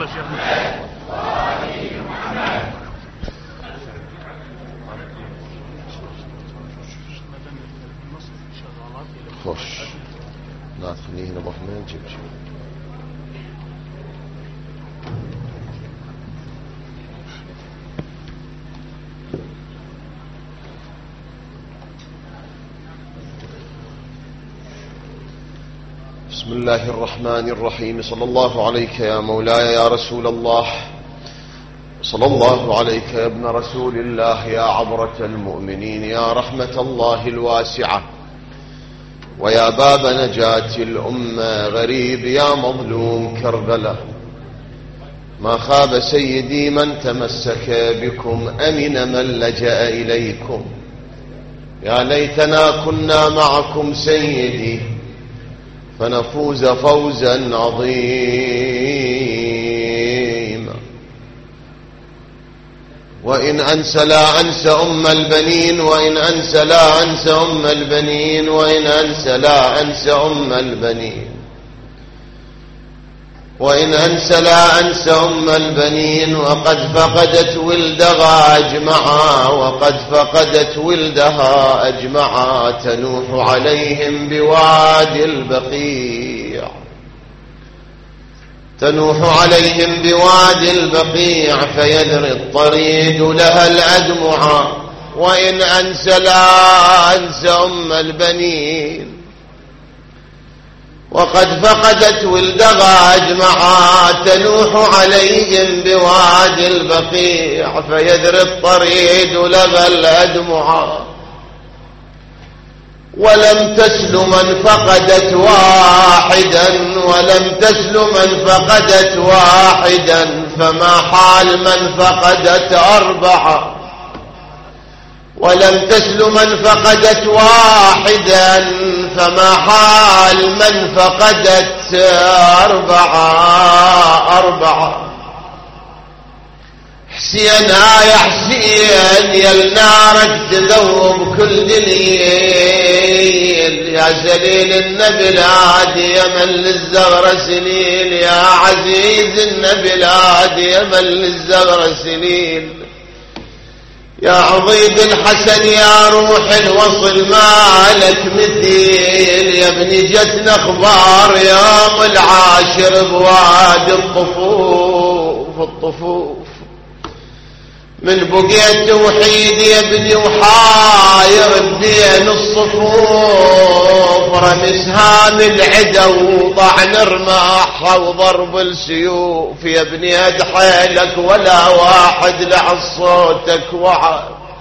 يلا شيخنا. خوش لا تخليه هنا بحنا نجيب شيء. بسم الله الرحمن الرحيم. صلى الله عليك يا مولاي يا رسول الله، صلى الله عليك يا ابن رسول الله، يا عبرة المؤمنين، يا رحمة الله الواسعة، ويا باب نجاة الأمة، غريب يا مظلوم كربلاء. ما خاب سيدي من تمسك بكم، أمن من لجأ إليكم. يا ليتنا كنا معكم سيدي فنفوز فوزا عظيما. وإن أنسى لا أنسى أم البنين، وإن أنسى لا أنسى أم البنين، وإن أنسى لا أنسى أم البنين، وإن أنسى لا أنسى أم البنين. وقد فقدت ولدها أجمعا، وقد فقدت ولدها أجمعا، تنوح عليهم بوادي البقيع، تنوح عليهم بوادي البقيع، فيدري الطريد لها الأدمعا. وإن أنسى لا أنسى أم البنين، وقد فقدت ولدها أجمعا، تنوح عليهم بوادي البقيع، فيدري الطريد لها الأدمعا. ولم تسل من فقدت واحدا، ولم تسل من فقدت واحدا، فما حال من فقدت أربعة. ولم تسل من فقدت واحدا، فما حال من فقدت أربعة. حسين يا حسين يا النارك تذوب كل دليل، يا زليل النبلاد يا من للزغر سنين، يا عزيز النبلاد يا من للزغر سنين. يا عضيد الحسن يا روح الوصل ما لك مثيل، يا ابني جتنا اخبار يوم العاشر بوادي الطفوف. من بقيت وحيد يا ابني وحاير بدين الصفوف، رمي سهام العدا وطعن رماحها وضرب السيوف. يا ابني ادحيلك ولا واحد لعن صوتك وعى،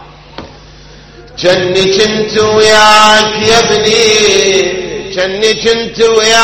جني كنت وياك يا ابني، جني كنت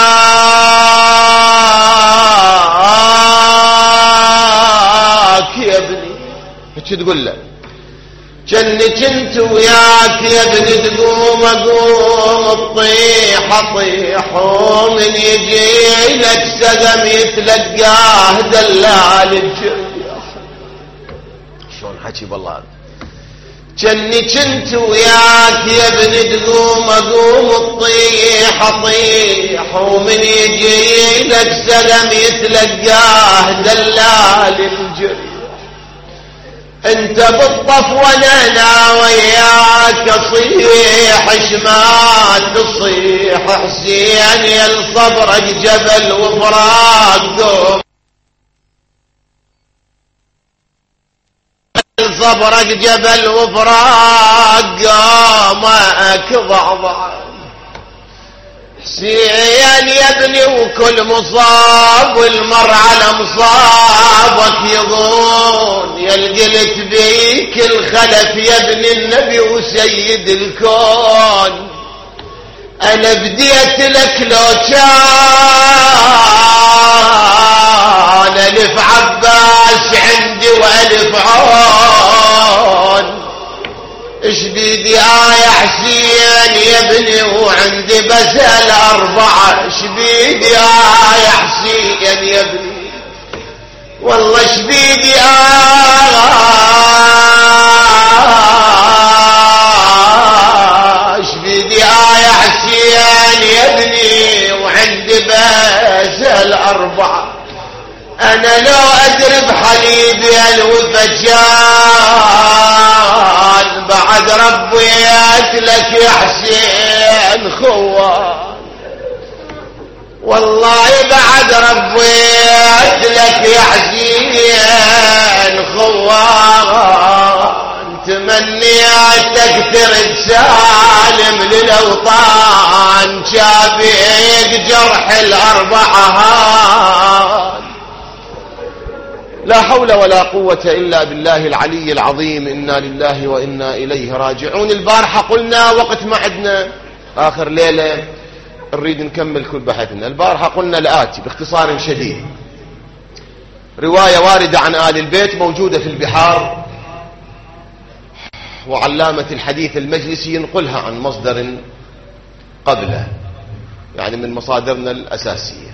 وياك يا ابني. ايش تقول له؟ جني كنت وياك يا ابني، تقوم اقوم طيح ومن يجي لك سقم يتلقاه دلال الجريح. شلون حكي بالله. جني كنت وياك يا ابني، تقوم اقوم طيح ومن يجي لك سقم يتلقاه دلال الجريح. انت بالطف وانا وياك اصيح، شما تصيح حسين يا الصبرك جبل وفراق، صبرك جبل وفراق قامك ضعضع. حسين يا ابني وكل مصاب والمر على مصابك يظون، يا القلت بيك الخلف يا ابن النبي وسيد الكون. انا بديت لك لو كان الف عباس عندي والف عون، اش بيدي يا حسين يا ابني وعندي بس الأربعة. اش بيدي يا حسين يا ابني والله اش بيدي اش بيدي يا حسين يا ابني وعندي بس الأربعة. أنا لو أدري بحليبي الوفجان بعد ربيت لك يا حسين خوان، والله بعد ربيت لك يا حسين خوان، تمنيتك ترد سالم للأوطان، شابيك جرح الأربعة. لا حول ولا قوة إلا بالله العلي العظيم. إنا لله وإنا إليه راجعون. البارحة قلنا وقت ما عدنا آخر ليلة نريد نكمل كل بحثنا. البارحة قلنا الآتي باختصار شديد: رواية واردة عن آل البيت موجودة في البحار، وعلامة الحديث المجلسي ينقلها عن مصدر قبله، يعني من مصادرنا الأساسية،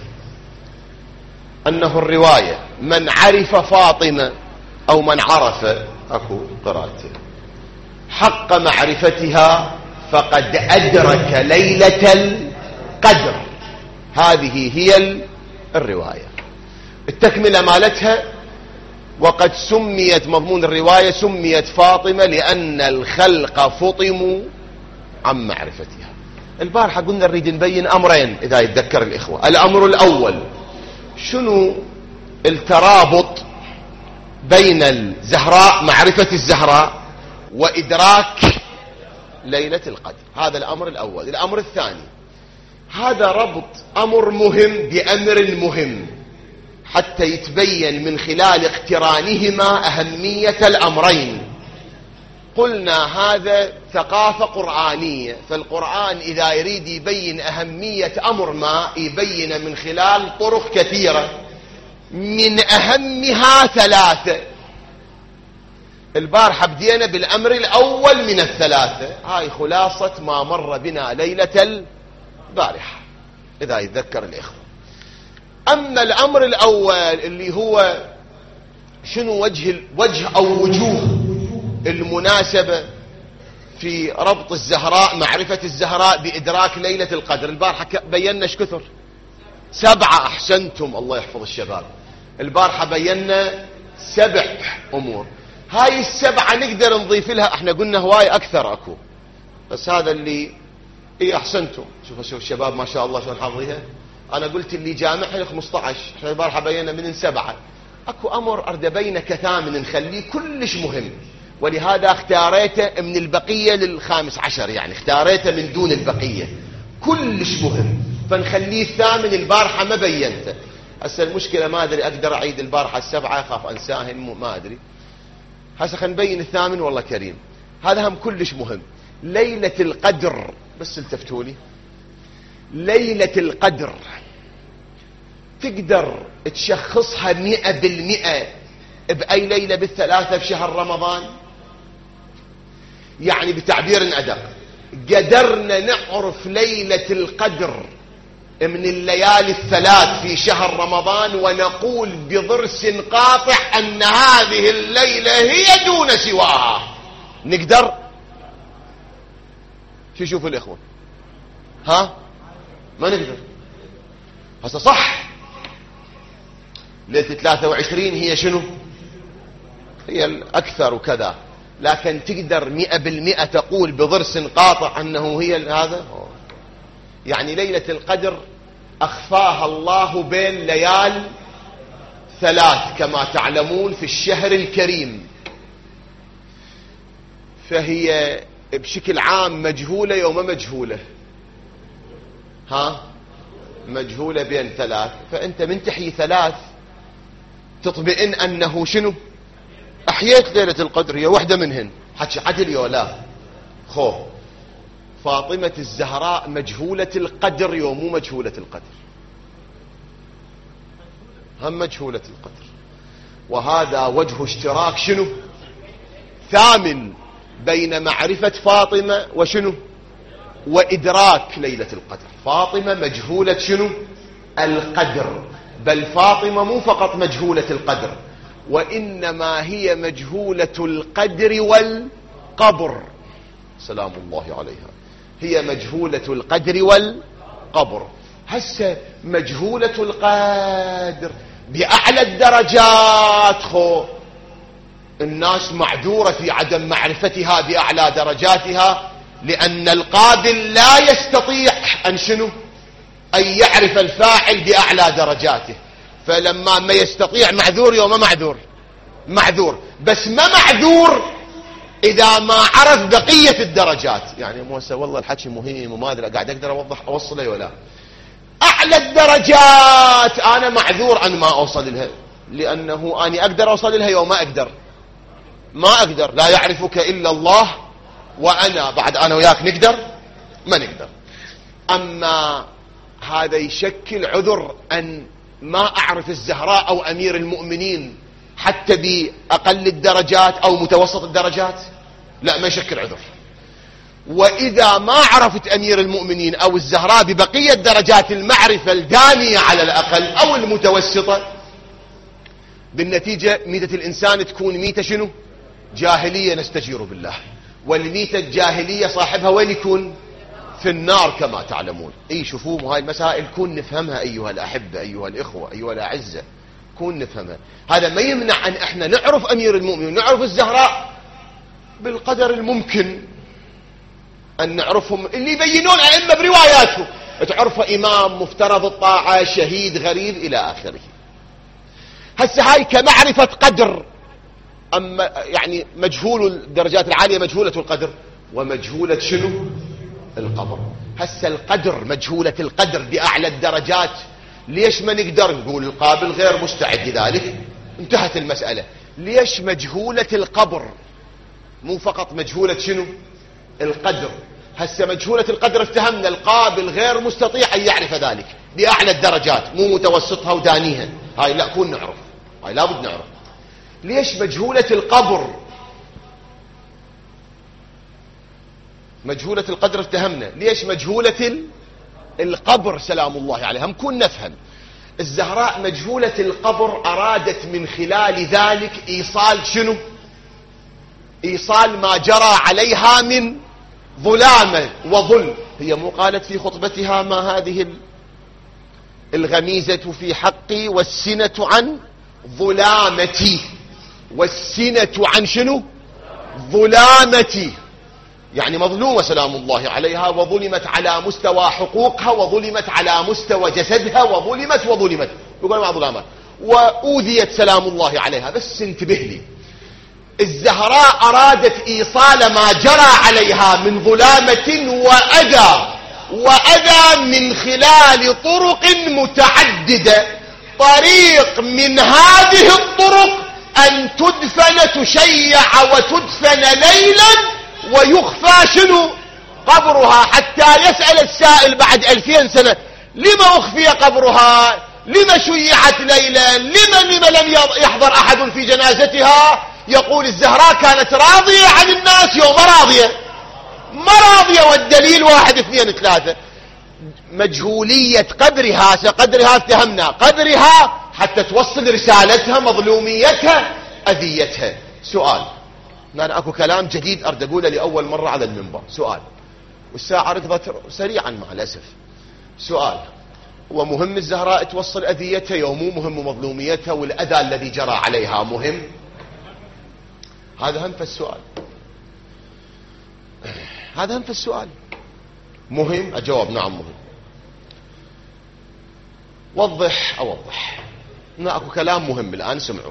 أنه الرواية: من عرف فاطمة أو من عرف أكو قراءته حق معرفتها فقد أدرك ليلة القدر. هذه هي الرواية. التكملة مالتها: وقد سميت، مضمون الرواية سميت فاطمة لأن الخلق فطموا عن معرفتها. البارحة قلنا نريد نبين أمرين إذا يتذكر الإخوة. الأمر الأول: شنو الترابط بين الزهراء، معرفة الزهراء، وإدراك ليلة القدر؟ هذا الأمر الأول. الأمر الثاني: هذا ربط أمر مهم بأمر مهم حتى يتبين من خلال اقترانهما أهمية الأمرين. قلنا هذا ثقافة قرآنية، فالقرآن إذا يريد يبين أهمية أمر ما يبين من خلال طرق كثيرة، من أهمها ثلاثة. البارحة بدينا بالأمر الأول من الثلاثة. هاي خلاصة ما مر بنا ليلة البارحة إذا يتذكر الإخوة. أما الأمر الأول اللي هو شنو وجه أو وجوه المناسبة في ربط الزهراء، معرفة الزهراء بإدراك ليلة القدر، البارحة بينا ايش كثر؟ 7. أحسنتم، الله يحفظ الشباب. البارحة بينا 7 أمور. هاي 7 نقدر نضيف لها، احنا قلنا هواي أكثر أكو، بس هذا اللي أحسنتم. شوفوا الشباب ما شاء الله شلون حافظيها. أنا قلت اللي جامعها 15، احنا البارحة بينا من 7. أكو أمر أرد بينه كثامن نخليه كلش مهم، ولهذا اختاريته من البقية لل15، يعني اختاريته من دون البقية، كلش مهم، فنخليه الثامن. البارحة ما بينته. هسه المشكلة ما أدري أقدر أعيد البارحة 7، أخاف أنساهن، ما أدري. هسه خلينا نبين الثامن. والله كريم، هذا هم كلش مهم. ليلة القدر، بس التفتوا لي، ليلة القدر تقدر تشخصها 100% بأي ليلة بالثلاثة في شهر رمضان؟ يعني بتعبير أدق، قدرنا نعرف ليلة القدر من الليالي الثلاث في شهر رمضان ونقول بضرس قاطع أن هذه الليلة هي دون سواها؟ نقدر؟ شو يشوفوا الإخوة؟ ها؟ ما نقدر. هسه صح ليلة 23 هي شنو؟ هي الأكثر وكذا، لكن تقدر 100% تقول بضرس قاطع أنه هي هذا؟ يعني ليلة القدر أخفاها الله بين ليال 3 كما تعلمون في الشهر الكريم، فهي بشكل عام مجهولة يوم مجهولة. ها؟ مجهولة بين 3، فأنت من تحيي 3 تطمئن أنه شنو؟ أحييت ليلة القدر، هي واحدة منهن. حكي عدل يا لا خو فاطمة الزهراء مجهولة القدر يوم مو مجهولة القدر، هم مجهولة القدر، وهذا وجه اشتراك شنو؟ ثامن بين معرفة فاطمة وشنو؟ وإدراك ليلة القدر. فاطمة مجهولة شنو؟ القدر، بل فاطمة مو فقط مجهولة القدر، وإنما هي مجهولة القدر والقبر، سلام الله عليها. هي مجهولة القدر والقبر. هسه مجهولة القدر بأعلى الدرجات الناس معذورة في عدم معرفتها بأعلى درجاتها، لأن القابل لا يستطيع أن يعرف الفاعل بأعلى درجاته. فلما ما يستطيع معذور يوم معذور، بس ما معذور إذا ما عرف بقية الدرجات. يعني موسى والله الحكي مهم وما أدري قاعد أقدر أوصله ولا أعلى الدرجات أنا معذور أن ما أوصل لها، لأنه أنا أقدر أوصل لها يوم ما أقدر. لا يعرفك إلا الله، وأنا بعد أنا وياك ما نقدر. أما هذا يشكل عذر أن ما أعرف الزهراء أو أمير المؤمنين حتى بأقل الدرجات أو متوسط الدرجات؟ لا، ما يشكل عذر. وإذا ما عرفت أمير المؤمنين أو الزهراء ببقية درجات المعرفة الدانية على الأقل أو المتوسطة، بالنتيجة ميتة الإنسان تكون ميتة جاهلية، نستجير بالله. والميتة الجاهلية صاحبها وين يكون؟ في النار كما تعلمون. شوفوا هاي المسائل كون نفهمها أيها الأحبة، أيها الإخوة، أيها الأعزة، كون نفهمها. هذا ما يمنع أن احنا نعرف أمير المؤمنين ونعرف الزهراء بالقدر الممكن أن نعرفهم، اللي يبينون أئمة برواياتهم، تعرفه إمام مفترض الطاعة، شهيد، غريب، إلى آخره. هسه هاي كمعرفة قدر. أما يعني مجهول الدرجات العالية مجهولة القدر، ومجهولة القبر. هسه القدر مجهولة القدر بأعلى الدرجات، ليش ما نقدر نقول القابل غير مستعد لذلك؟ انتهت المسألة. ليش مجهولة القبر مو فقط مجهولة القدر؟ هسه مجهولة القدر افتهمنا، القابل غير مستطيع أن يعرف ذلك بأعلى الدرجات، مو متوسطها ودانيها. هاي لا، كون نعرف، هاي لابد نعرف. ليش مجهولة القبر؟ مجهولة القدر افتهمنا، ليش مجهولة القبر سلام الله عليها؟ هم كون نفهم. الزهراء مجهولة القبر أرادت من خلال ذلك إيصال إيصال ما جرى عليها من ظلامة وظلم. هي مو قالت في خطبتها ما هذه الغميزة في حقي والسنة عن ظلامتي، والسنة عن ظلامتي، يعني مظلومة سلام الله عليها، وظلمت على مستوى حقوقها، وظلمت على مستوى جسدها، وظلمت يقول مع ظلامات، وأوذيت سلام الله عليها. بس انتبه لي، الزهراء أرادت إيصال ما جرى عليها من ظلامة وأذى من خلال طرق متعددة. طريق من هذه الطرق أن تدفن، تشيع وتدفن ليلا ويخفى قبرها، حتى يسأل السائل بعد 2000 سنة لما أخفي قبرها، لما شيعت ليلا، لما لم يحضر أحد في جنازتها؟ يقول الزهراء كانت راضية عن الناس يوم ما راضية، والدليل 1 2 3. مجهولية قدرها، قدرها افتهمنا، قدرها حتى توصل رسالتها، مظلوميتها، أذيتها. سؤال، أنا أكو كلام جديد أريد أقوله لأول مرة على المنبر. سؤال، والساعة ركضت سريعا مع الأسف. سؤال، هو مهم الزهراء توصل أذيتها يوم مو مهم مظلوميتها والأذى الذي جرى عليها مهم؟ هذا هم في السؤال، هذا هم في السؤال مهم. أجاوب نعم مهم. أوضح. هنا أكو كلام مهم الآن، سمعوا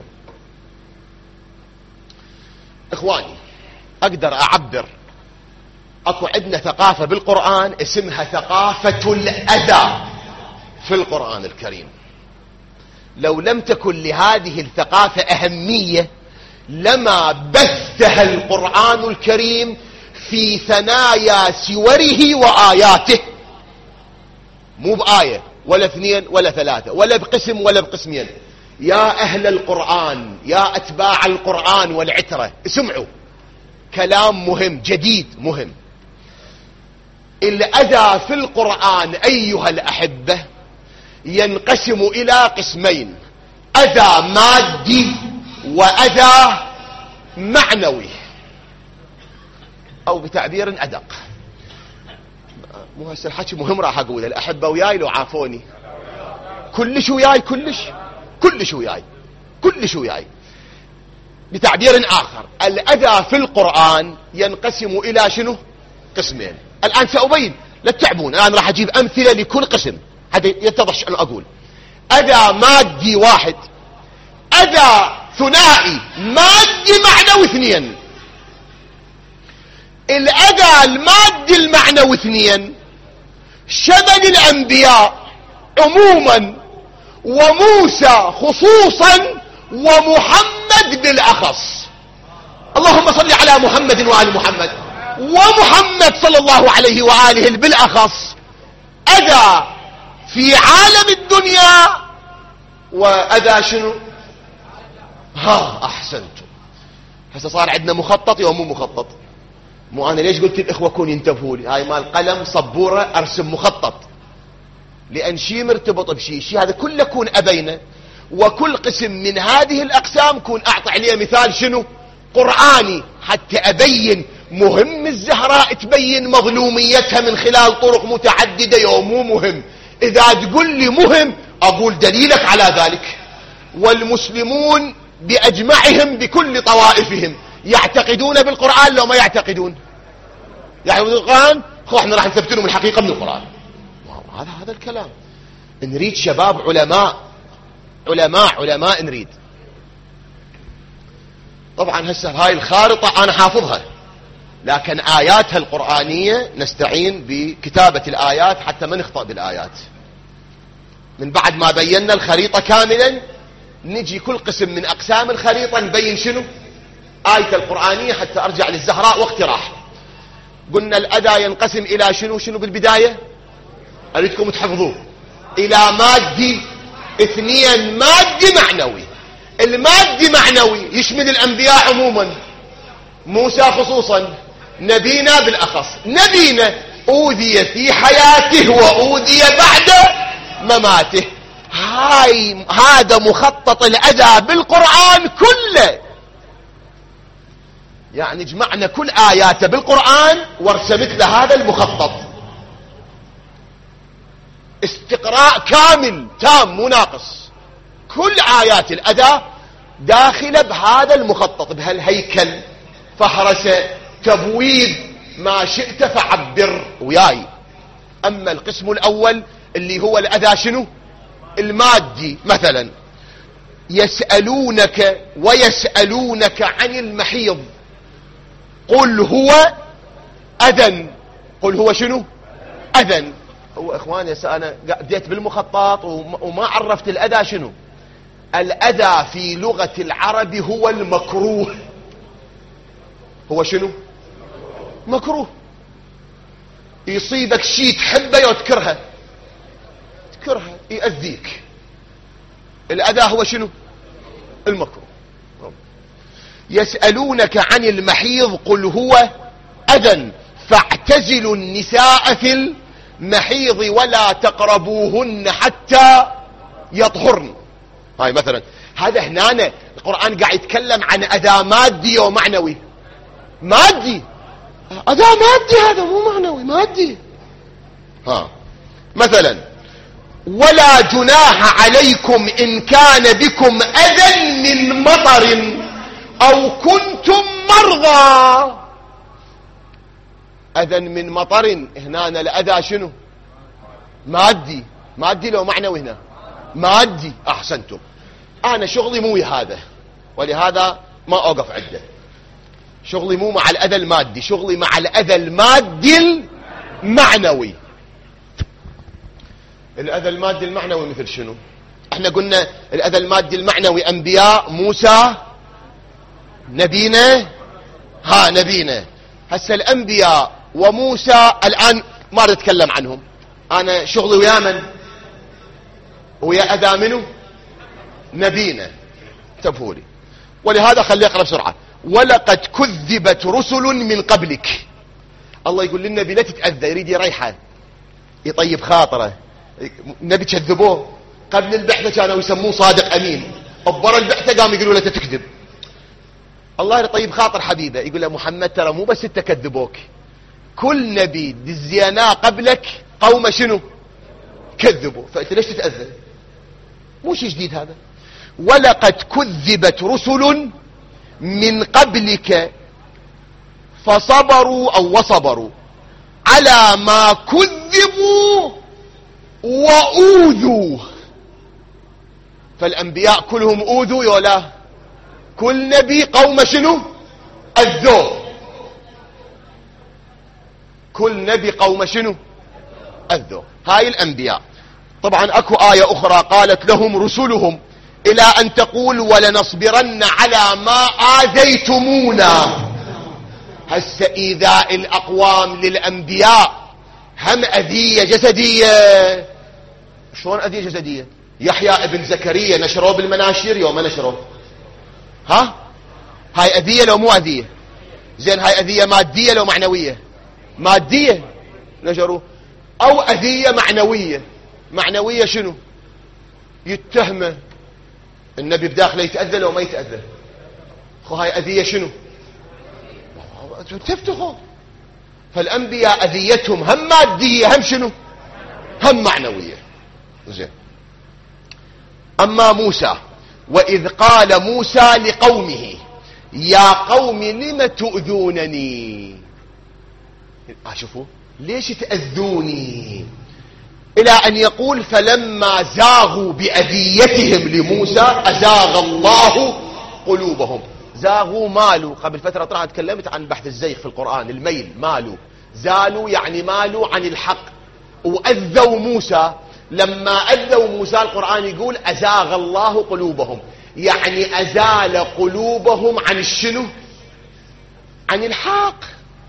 إخواني. أقدر أعبر، أكو عندنا ثقافة بالقرآن اسمها ثقافة الأذى في القرآن الكريم. لو لم تكن لهذه الثقافة أهمية لما بثها القرآن الكريم في ثنايا سوره وآياته، مو بآية ولا 2 ولا 3 ولا بقسم ولا بقسمين. يا أهل القرآن، يا أتباع القرآن والعترة، اسمعوا كلام مهم جديد مهم. الأذى في القرآن أيها الأحبة ينقسم إلى قسمين: أذى مادي وأذى معنوي، أو بتعبير أدق. مو هسه الحكي مهم راح أقوله، الأحبة وياي لو عافوني. كلش وياي، كلش كل شو وياي. بتعبير آخر، الأذى في القرآن ينقسم إلى شنو؟ قسمين. الآن سأبين، لا تتعبون، الآن راح أجيب أمثلة لكل قسم حتى يتضح أن أقول. أذى مادي واحد، أذى ثنائي مادي معنوي اثنين. الأذى المادي المعنوي اثنين شمل الأنبياء عموما وموسى خصوصا ومحمد بالأخص. اللهم صل على محمد وآل محمد. ومحمد صلى الله عليه وآله بالأخص أذى في عالم الدنيا وأذى شنو؟ أحسنتم. هسه صار عندنا مخطط يوم مو مخطط. مو أنا ليش قلت الإخوة كون ينتبهوا لي، هاي مال قلم صبورة أرسم مخطط، لأن شيء مرتبط بشيء هذا كله كون أبينه، وكل قسم من هذه الأقسام كون أعطي عليه مثال شنو؟ قرآني، حتى أبين مهم الزهراء تبين مظلوميتها من خلال طرق متعددة. يوم مو مهم، إذا تقول لي مهم أقول دليلك على ذلك. والمسلمون بأجمعهم بكل طوائفهم يعتقدون بالقرآن لو ما يعتقدون؟ يعتقدون بالقرآن. احنا راح نثبت لهم الحقيقة من القرآن. هذا الكلام. نريد شباب علماء نريد. طبعا هسه هاي الخارطة أنا حافظها، لكن آياتها القرآنية نستعين بكتابة الآيات حتى ما نخطأ بالآيات. من بعد ما بينا الخريطة كاملا نجي كل قسم من أقسام الخريطة نبين شنو آية القرآنية حتى أرجع للزهراء واقتراح. قلنا الأذى ينقسم إلى شنو بالبداية؟ أريدكم تحفظوه. إلى مادي اثنين، مادي معنوي. المادي معنوي يشمل الأنبياء عموما، موسى خصوصا، نبينا بالأخص. نبينا أوذي في حياته وأوذي بعد مماته. هذا مخطط الأذى بالقرآن كله، يعني جمعنا كل آياته بالقرآن ورسمت له هذا المخطط. استقراء كامل تام مو ناقص. كل آيات الأذى داخلة بهذا المخطط، بهالهيكل، فهرسة، تبويب، ما شئت فعبر وياي. أما القسم الأول اللي هو الأذى شنو؟ المادي. مثلا يسألونك عن المحيض قل هو أذى. قل هو شنو؟ أذى. هو إخواني أنا بديت بالمخطط وما عرفت الأذى شنو. الأذى في لغة العرب هو المكروه. هو شنو؟ مكروه. يصيبك شيء تحبه وتكرهه، يأذيك. الأذى هو شنو؟ المكروه. يسألونك عن المحيض قل هو أذى فاعتزلوا النساء في المحيض ولا تقربوهن حتى يطهرن. هاي مثلا هذا هنا القرآن قاعد يتكلم عن أذى مادي ومعنوي. مادي، أذى مادي، هذا مو معنوي، مادي. مثلا ولا جناح عليكم إن كان بكم أذى من مطر أو كنتم مرضى. أذى من مطر هنا الأذى شنو؟ مادي لو معنوي هنا مادي. أحسنتم. أنا شغلي مو هذا، ولهذا ما أوقف عنده. شغلي مو مع الأذى المادي، شغلي مع الأذى المادي المعنوي. الأذى المادي المعنوي مثل شنو؟ احنا قلنا الأذى المادي المعنوي أنبياء، موسى، نبينا. نبينا. هسه الأنبياء وموسى الآن ما أريد أتكلم عنهم. أنا شغلي ويا من؟ ويا أذى منه؟ نبينا. انتبهوا لي. ولهذا خلي أقرأ بسرعة. ولقد كذبت رسل من قبلك. الله يقول للنبي لا تتأذى، يريد يريحه يطيب خاطره. نبي كذبوه قبل البعثة، كانوا يسموه صادق أمين. أبرا البعثة قام يقولوا له تكذب. الله يطيب خاطر حبيبه، يقول له محمد ترى مو بس انت كذبوك، كل نبي دزيناه قبلك قوم شنو؟ كذبوا، فانت ليش تتأذى؟ مو شيء جديد هذا. ولقد كذبت رسل من قبلك فصبروا أو وصبروا على ما كذبوا وأوذوا. فالأنبياء كلهم أوذوا يولا، كل نبي قوم شنو أذوه، كل نبي قوم شنو أذوه. هاي الأنبياء. طبعا أكو آية أخرى قالت لهم رسلهم إلى أن تقول ولنصبرن على ما آذيتمونا. هسه إيذاء الأقوام للأنبياء هم أذية جسدية. شلون أذية جسدية؟ يحيى ابن زكريا نشروه بالمناشير يوم ما نشروه، ها؟ هاي أذية لو مو أذية؟ زين هاي أذية مادية لو معنوية؟ مادية نشروه. أو أذية معنوية. معنوية شنو؟ يتهمه النبي بداخله يتأذى لو ما يتأذى. هاي أذية شنو؟ تفتخوا. فالأنبياء أذيتهم هم مادية هم شنو؟ هم معنوية. زين. أما موسى، وإذ قال موسى لقومه يا قوم لم تؤذونني. شوفوا ليش تأذوني؟ إلى أن يقول فلما زاغوا بأذيتهم لموسى أزاغ الله قلوبهم. زاغوا مالوا. قبل فترة طلعت تكلمت عن بحث الزيغ في القرآن، الميل مالوا، زالوا يعني مالوا عن الحق. وأذوا موسى، لما أذوا موسى القرآن يقول أزاغ الله قلوبهم، يعني أزال قلوبهم عن الشنو؟ عن الحق.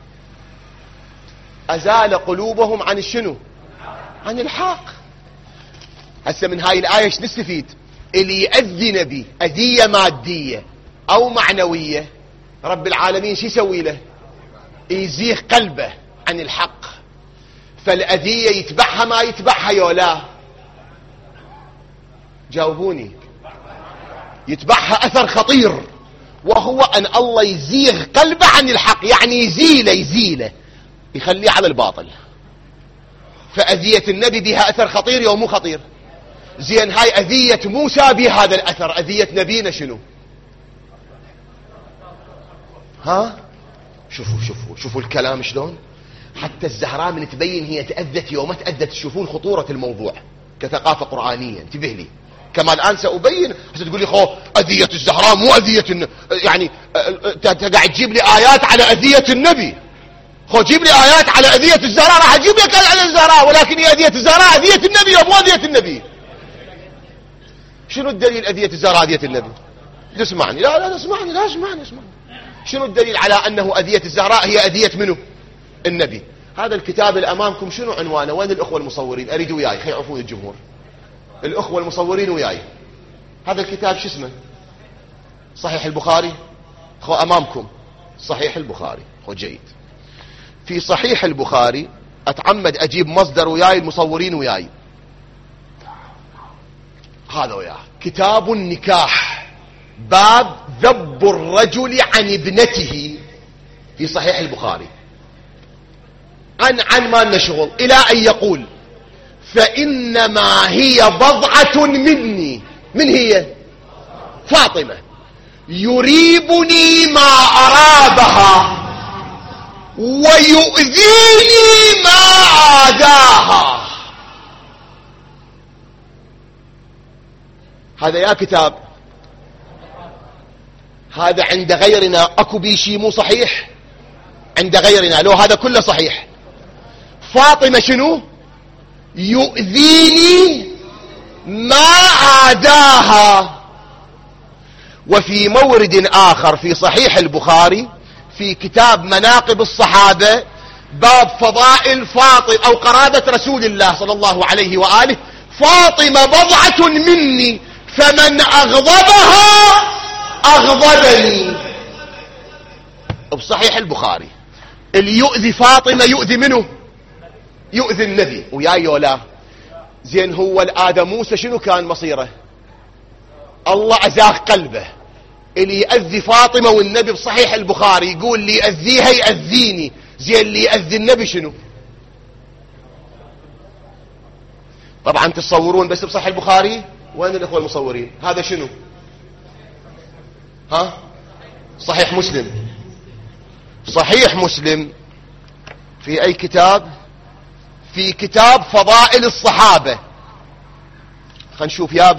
أزال قلوبهم عن الشنو؟ عن الحق. هسه من هاي الآية ايش نستفيد؟ اللي يأذي نبي أذية مادية أو معنوية رب العالمين شو يسوي له؟ يزيغ قلبه عن الحق. فالأذية يتبعها ما يتبعها يولا؟ جاوبوني. يتبعها أثر خطير، وهو أن الله يزيغ قلبه عن الحق، يعني يزيله يخليه على الباطل. فأذية النبي بها أثر خطير يوم مو خطير؟ زين هاي أذية موسى بهذا الأثر، أذية نبينا شنو؟ ها؟ شوفوا الكلام شلون. حتى الزهراء من تبين هي تأذت يوم تأذت. تشوفون خطورة الموضوع كثقافة قرآنية. انتبه لي كما الآن سأبين. تقول لي خو أذية الزهراء مو أذية يعني قاعد تجيب لي آيات على أذية النبي. خو جيب لي آيات على أذية الزهراء راح أجيب لك على الزهراء، ولكن هي أذية الزهراء أذية النبي ومو أذية النبي. شنو الدليل أذية الزهراء أذية النبي؟ اسمعني. لا اسمعني. شنو الدليل على أنه أذية الزهراء هي أذية منه؟ النبي. هذا الكتاب اللي أمامكم شنو عنوانه؟ وين الأخوة المصورين؟ أريد وياي خي يعرفون الجمهور. الأخوة المصورين وياي. هذا الكتاب شو اسمه؟ صحيح البخاري. خو أمامكم صحيح البخاري. خو جيد. في صحيح البخاري أتعمد أجيب مصدر وياي، المصورين وياي. هذا وياه كتاب النكاح، باب ذب الرجل عن ابنته في صحيح البخاري. عن ما نشغل إلى أن يقول فإنما هي بضعة مني. من هي؟ فاطمة. يريبني ما أرابها ويؤذيني ما عاداها. هذا يا كتاب. هذا عند غيرنا اكو بيشي مو صحيح؟ عند غيرنا لو هذا كله صحيح. فاطمة شنو؟ يؤذيني ما عاداها. وفي مورد آخر في صحيح البخاري في كتاب مناقب الصحابة باب فضائل فاطمة أو قرابة رسول الله صلى الله عليه وآله، فاطمة بضعة مني فمن أغضبها أغضبني. بصحيح البخاري. اللي يؤذي فاطمة يؤذي منه؟ يؤذي النبي. ويا يولا زين هو الآدم موسى شنو كان مصيره؟ الله أزاغ قلبه. اللي يأذي فاطمة والنبي بصحيح البخاري يقول لي يأذيها يأذيني. زين اللي يأذي النبي شنو؟ طبعا تتصورون بس بصحيح البخاري. وين الأخوة المصورين؟ هذا شنو؟ ها؟ صحيح مسلم. صحيح مسلم في أي كتاب؟ في كتاب فضائل الصحابة. خلينا نشوف يا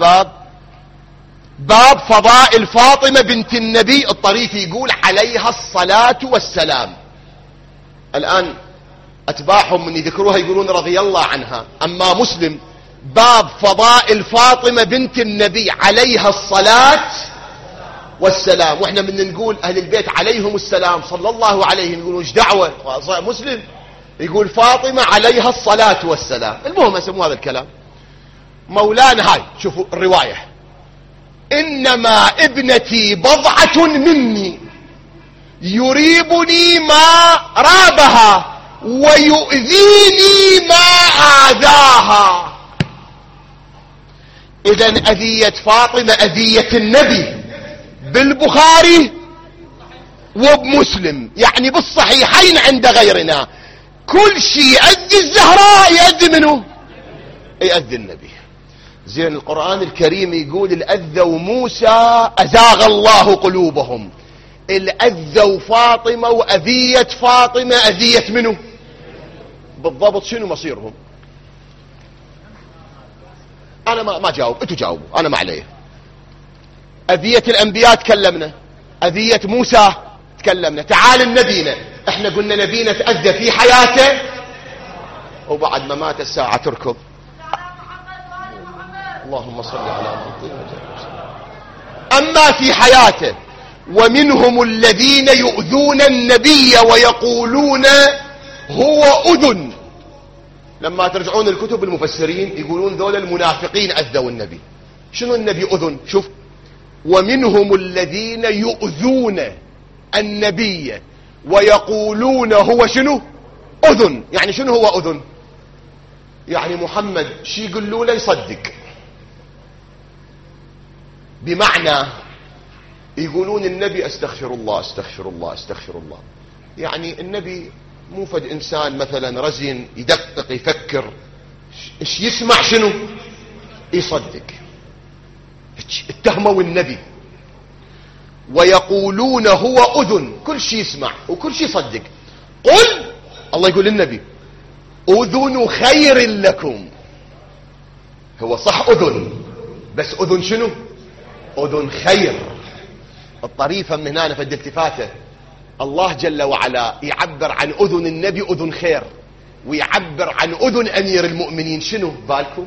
باب فضائل فاطمة بنت النبي. الطريف يقول عليها الصلاة والسلام. الآن أتباعهم من يذكروها يقولون رضي الله عنها. أما مسلم باب فضائل فاطمة بنت النبي عليها الصلاة والسلام. وإحنا من نقول أهل البيت عليهم السلام صلى الله عليه نقولوا إيش دعوة؟ مسلم يقول فاطمة عليها الصلاة والسلام. المهم اسموا هذا الكلام. مولانا هاي شوفوا الرواية: إنما ابنتي بضعة مني يريبني ما رابها ويؤذيني ما آذاها. إذن أذية فاطمة أذية النبي بالبخاري وبمسلم، يعني بالصحيحين عند غيرنا. كل شيء يؤذي الزهراء يؤذي منه؟ يؤذي النبي. زين القرآن الكريم يقول الأذوا موسى أزاغ الله قلوبهم. الأذوا فاطمة وأذية فاطمة أذية منه؟ بالضبط شنو مصيرهم؟ أنا ما جاوب، أنتوا جاوبوا، أنا ما عليه. أذية الأنبياء تكلمنا، أذية موسى تكلمنا. تعال النبينا، احنا قلنا نبينا تأذى في حياته وبعد ما مات الساعة تركض. اللهم صل على محمد. أما في حياته ومنهم الذين يؤذون النبي ويقولون هو أذن. لما ترجعون الكتب المفسرين يقولون ذول المنافقين أذوا النبي. شنو النبي أذن؟ شوف: ومنهم الذين يؤذون النبي ويقولون هو شنو؟ أذن. يعني شنو هو أذن؟ يعني محمد شي يقولوا له يصدق. بمعنى يقولون النبي استغفر الله استغفر الله استغفر الله. يعني النبي مو فد إنسان مثلا رزين يدقق يفكر، ايش يسمع شنو يصدق. اتهموا النبي. ويقولون هو أذن، كل شيء يسمع وكل شيء يصدق. قل، الله يقول للنبي: أذن خير لكم. هو صح أذن، بس أذن شنو؟ أذن خير. الطريفة من هنا في الالتفاتة، الله جل وعلا يعبر عن أذن النبي أذن خير، ويعبر عن أذن أمير المؤمنين شنو بالكم؟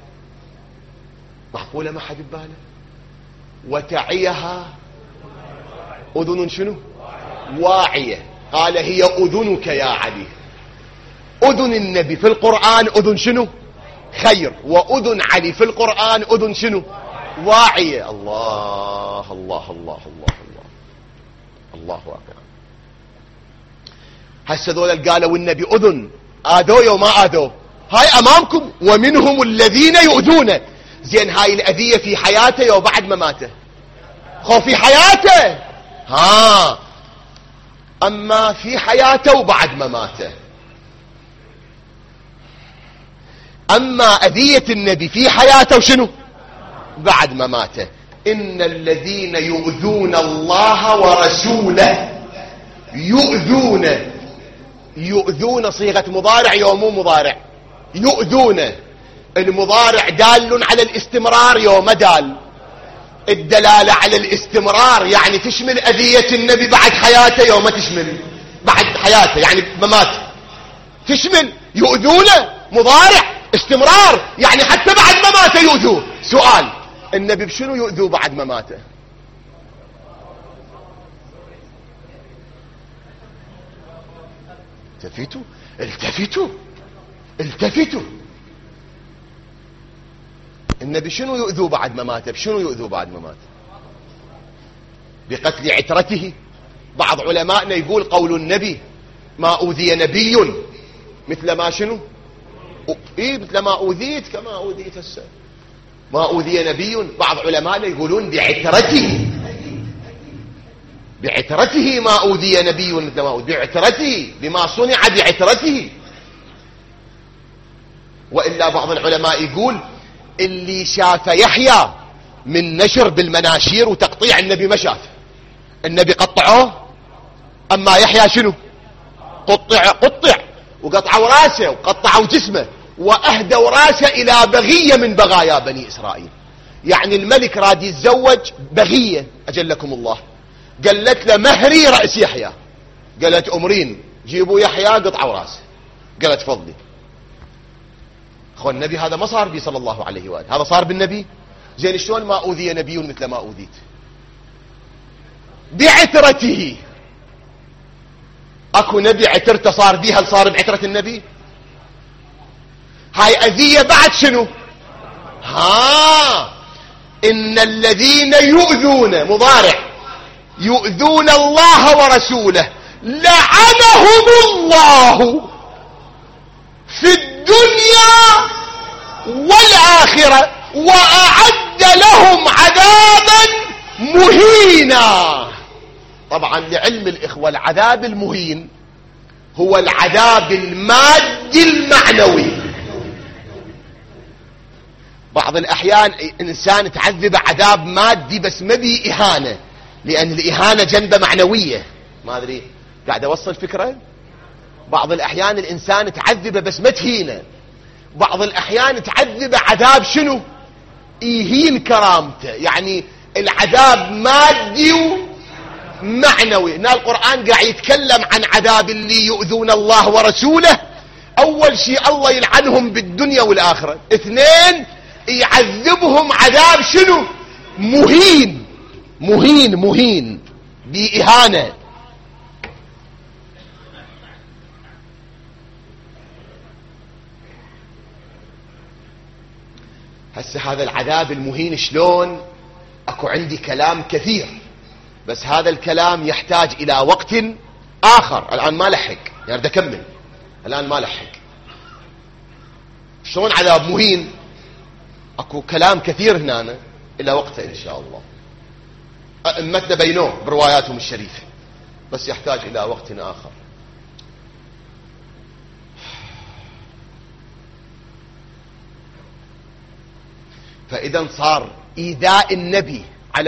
معقولة ما حد بباله؟ وتعيها أذن شنو؟ واعية. قال هي أذنك يا علي. أذن النبي في القرآن أذن شنو؟ خير. وأذن علي في القرآن أذن شنو؟ واعية. الله الله الله الله الله الله أكبر. هسه ذول قالوا النبي أذن، آذوه وما آذوه. هاي أمامكم: ومنهم الذين يؤذونه. زين هاي الأذية في حياته وبعد ما ماته؟ خو في حياته. ها، أما في حياته وبعد ما ماته. أما أذية النبي في حياته وشنو؟ بعد ما ماته. إن الذين يؤذون الله ورسوله يؤذون صيغة مضارع يوم مو مضارع. يؤذون المضارع دال على الاستمرار يوم دال. الدلالة على الاستمرار يعني تشمل أذية النبي بعد حياته يوم تشمل بعد حياته، يعني ممات تشمل. يؤذونه مضارع استمرار، يعني حتى بعد ما مات يؤذوه. سؤال: النبي بشنو يؤذوه بعد ما ماته؟ التفتوا. النبي شنو يؤذوه بعد ما مات؟ بشنو يؤذوه بعد ما مات؟ بقتل عترته. بعض علمائنا يقول قول النبي: ما أوذي نبي مثل ما شنو؟ مثل ما أوذيت كما أوذيت السيف. ما أوذي نبي. بعض علمائنا يقولون بعترته ما أوذي نبي مثل ما أوذي. بعترته، بما صنع بعترته. وإلا بعض العلماء يقول اللي شاف يحيى من نشر بالمناشير وتقطيع النبي ما شاف. النبي قطعوه، أما يحيى شنو؟ قطع وقطعوا راسه وقطعوا جسمه وأهدوا راسه إلى بغية من بغايا بني إسرائيل. يعني الملك راد يتزوج بغية أجلكم الله، قالت له مهري رأس يحيى، قالت أمرين جيبوا يحيى قطعوا راسه، قالت فضلي. أخوان النبي هذا ما صار بي صلى الله عليه وآله، هذا صار بالنبي. زين شلون ما أوذي نبي مثل ما أوذيت؟ بعترته. اكو نبي عترته صار بيها، هل صار بعترة النبي؟ هاي أذية بعد شنو؟ إن الذين يؤذون مضارع يؤذون الله ورسوله لعنهم الله في الدنيا والآخرة وأعد لهم عذابا مهينا. طبعا لعلم الإخوة العذاب المهين هو العذاب المادي المعنوي. بعض الأحيان إنسان تعذب عذاب مادي بس ما بيه إهانة، لأن الإهانة جنبه معنوية. ما أدري قاعد أوصل فكرة. بعض الأحيان الإنسان تعذبه بس ما تهينه، بعض الأحيان تعذبه عذاب شنو؟ يهين كرامته، يعني العذاب مادي معنوي. هنا القرآن قاعد يتكلم عن عذاب اللي يؤذون الله ورسوله. أول شيء الله يلعنهم بالدنيا والآخرة، اثنين يعذبهم عذاب شنو؟ مهين مهين مهين بإهانة. هسه هذا العذاب المهين شلون؟ اكو عندي كلام كثير، بس هذا الكلام يحتاج الى وقت اخر. الان ما لحق، يعني بدي اكمل الان ما لحق. شلون عذاب مهين؟ اكو كلام كثير هنا الى وقته ان شاء الله. ائمتنا بينوه برواياتهم الشريفه، بس يحتاج الى وقت اخر. فاذا صار ايذاء النبي على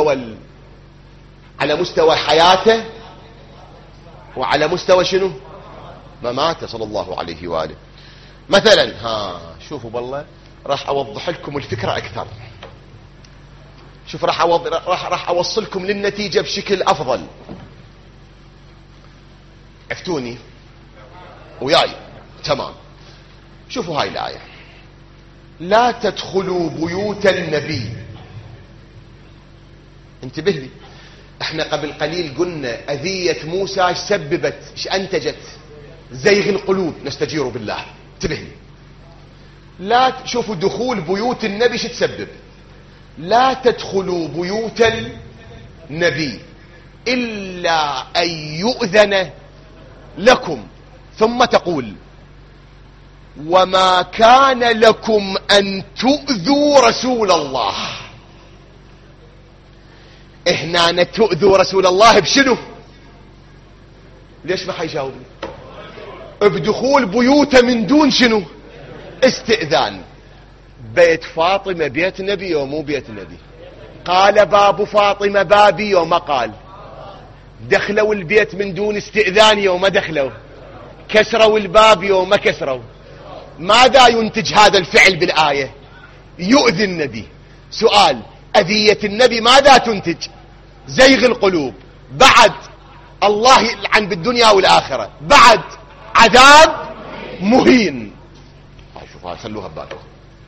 مستوى حياته وعلى مستوى شنو؟ مماته صلى الله عليه واله. مثلا شوفوا بالله راح اوضح لكم الفكره اكثر. شوف راح اوصلكم للنتيجه بشكل افضل. عفتوني وياي؟ تمام. شوفوا هاي الايه: لا تدخلوا بيوت النبي. انتبه لي، احنا قبل قليل قلنا اذية موسى ايش سببت، ايش انتجت؟ زيغ القلوب. نستجير بالله. انتبه لي، لا شوفوا دخول بيوت النبي ايش تسبب. لا تدخلوا بيوت النبي الا ان يؤذن لكم، ثم تقول: وما كان لكم أن تؤذوا رسول الله. هنا تؤذوا رسول الله بشنو؟ ليش ما حيجاوبني؟ بدخول بيوته من دون شنو؟ استئذان. بيت فاطمة بيت نبي ومو بيت نبي؟ قال باب فاطمة بابي وما قال؟ دخلوا البيت من دون استئذان يوم دخلوا؟ كسروا الباب يوم كسروا؟ ماذا ينتج هذا الفعل بالآية؟ يؤذي النبي. سؤال: أذية النبي ماذا تنتج؟ زيغ القلوب، بعد الله يلعن بالدنيا والآخرة، بعد عذاب مهين. شوفوا خلوها ببالكم.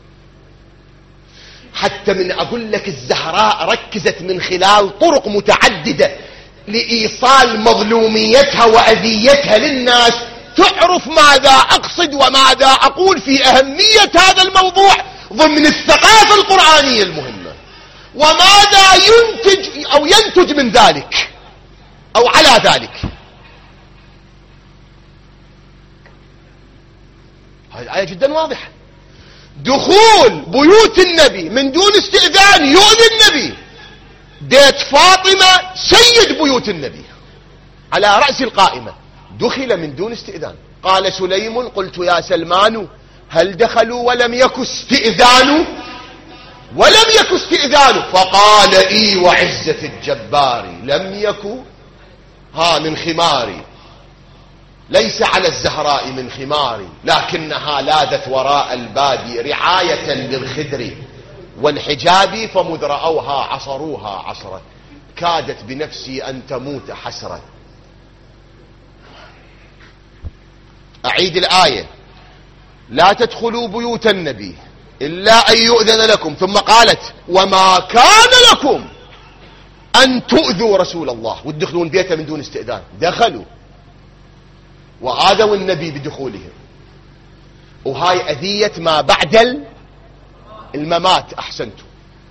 حتى من أقول لك الزهراء ركزت من خلال طرق متعددة لإيصال مظلوميتها وأذيتها للناس، تعرف ماذا أقصد وماذا أقول في أهمية هذا الموضوع ضمن الثقافة القرآنية المهمة، وماذا ينتج من ذلك أو على ذلك. هذه الآية جدا واضحة. دخول بيوت النبي من دون استئذان يؤذي النبي. بيت فاطمة سيد بيوت النبي على رأس القائمة، دخل من دون استئذان. قال سليم: قلت يا سلمان هل دخلوا ولم يك استئذان؟ ولم يكن استئذانه، فقال إي وعزة الجبار لم يكن من خماري، ليس على الزهراء من خماري، لكنها لاذت وراء الباب رعاية للخدر والحجاب، فمذ رأوها عصروها عصرا، كادت بنفسي أن تموت حسرا. أعيد الآية: لا تدخلوا بيوت النبي إلا أن يؤذن لكم، ثم قالت: وما كان لكم أن تؤذوا رسول الله، وتدخلون بيته من دون استئذان. دخلوا وآذوا النبي بدخولهم، وهاي أذية ما بعد الممات. أحسنتم.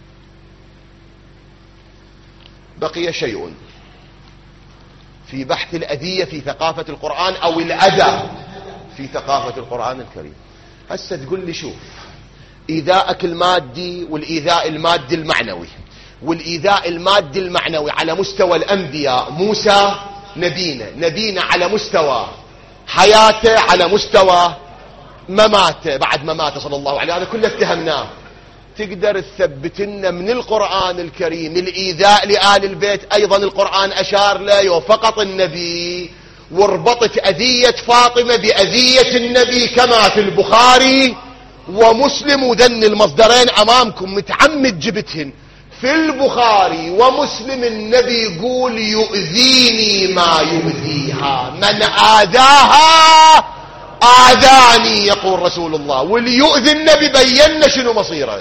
بقي شيء في بحث الأذية في ثقافة القرآن، أو الأذى في ثقافة القرآن الكريم. هسه تقول لي شوف، إيذاءك المادي والإيذاء المادي المعنوي، والإيذاء المادي المعنوي على مستوى الأنبياء، موسى نبينا على مستوى حياته، على مستوى مماته، بعد مماته صلى الله عليه، هذا كله اتهمناه. تقدر تثبت لنا من القرآن الكريم الإيذاء لآل البيت أيضا القرآن أشار له فقط النبي، وربطت أذية فاطمة بأذية النبي كما في البخاري ومسلم، وذن المصدرين أمامكم متعمد جبتهن. في البخاري ومسلم النبي يقول: يؤذيني ما يؤذيها، من آذاها آذاني، يقول رسول الله. واللي يؤذي النبي بينا شنو مصيره.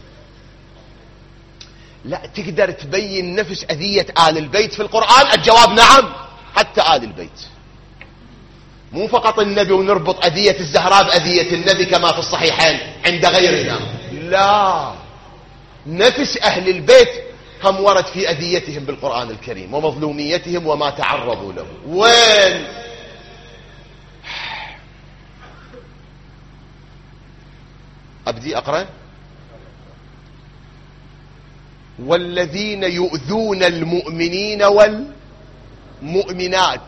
لا تقدر تبين نفس أذية آل البيت في القرآن؟ الجواب نعم، حتى آل البيت، مو فقط النبي ونربط أذية الزهراء بأذية النبي كما في الصحيحين عند غيرنا، لا، نفس أهل البيت هم ورد في أذيتهم بالقرآن الكريم ومظلوميتهم وما تعرضوا له. وين؟ أبدي أقرأ: والذين يؤذون المؤمنين والمؤمنات،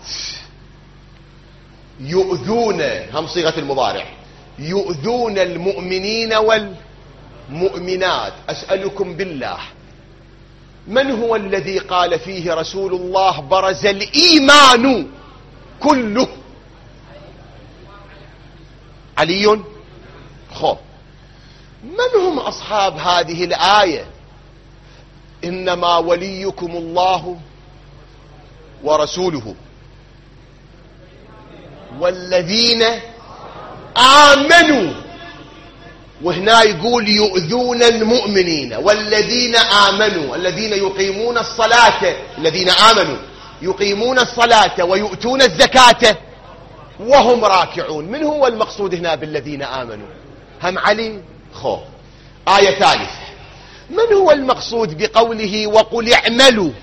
يؤذون هم صيغة المضارع، يؤذون المؤمنين والمؤمنات. أسألكم بالله، من هو الذي قال فيه رسول الله: برز الإيمان كله؟ علي. خب، من هم أصحاب هذه الآية؟ إنما وليكم الله ورسوله والذين آمنوا. وهنا يقول يؤذون المؤمنين والذين آمنوا، الذين يقيمون الصلاة، الذين آمنوا يقيمون الصلاة ويؤتون الزكاة وهم راكعون. من هو المقصود هنا بالذين آمنوا؟ هم علي. خو، آية ثالثة: من هو المقصود بقوله وقل اعملوا؟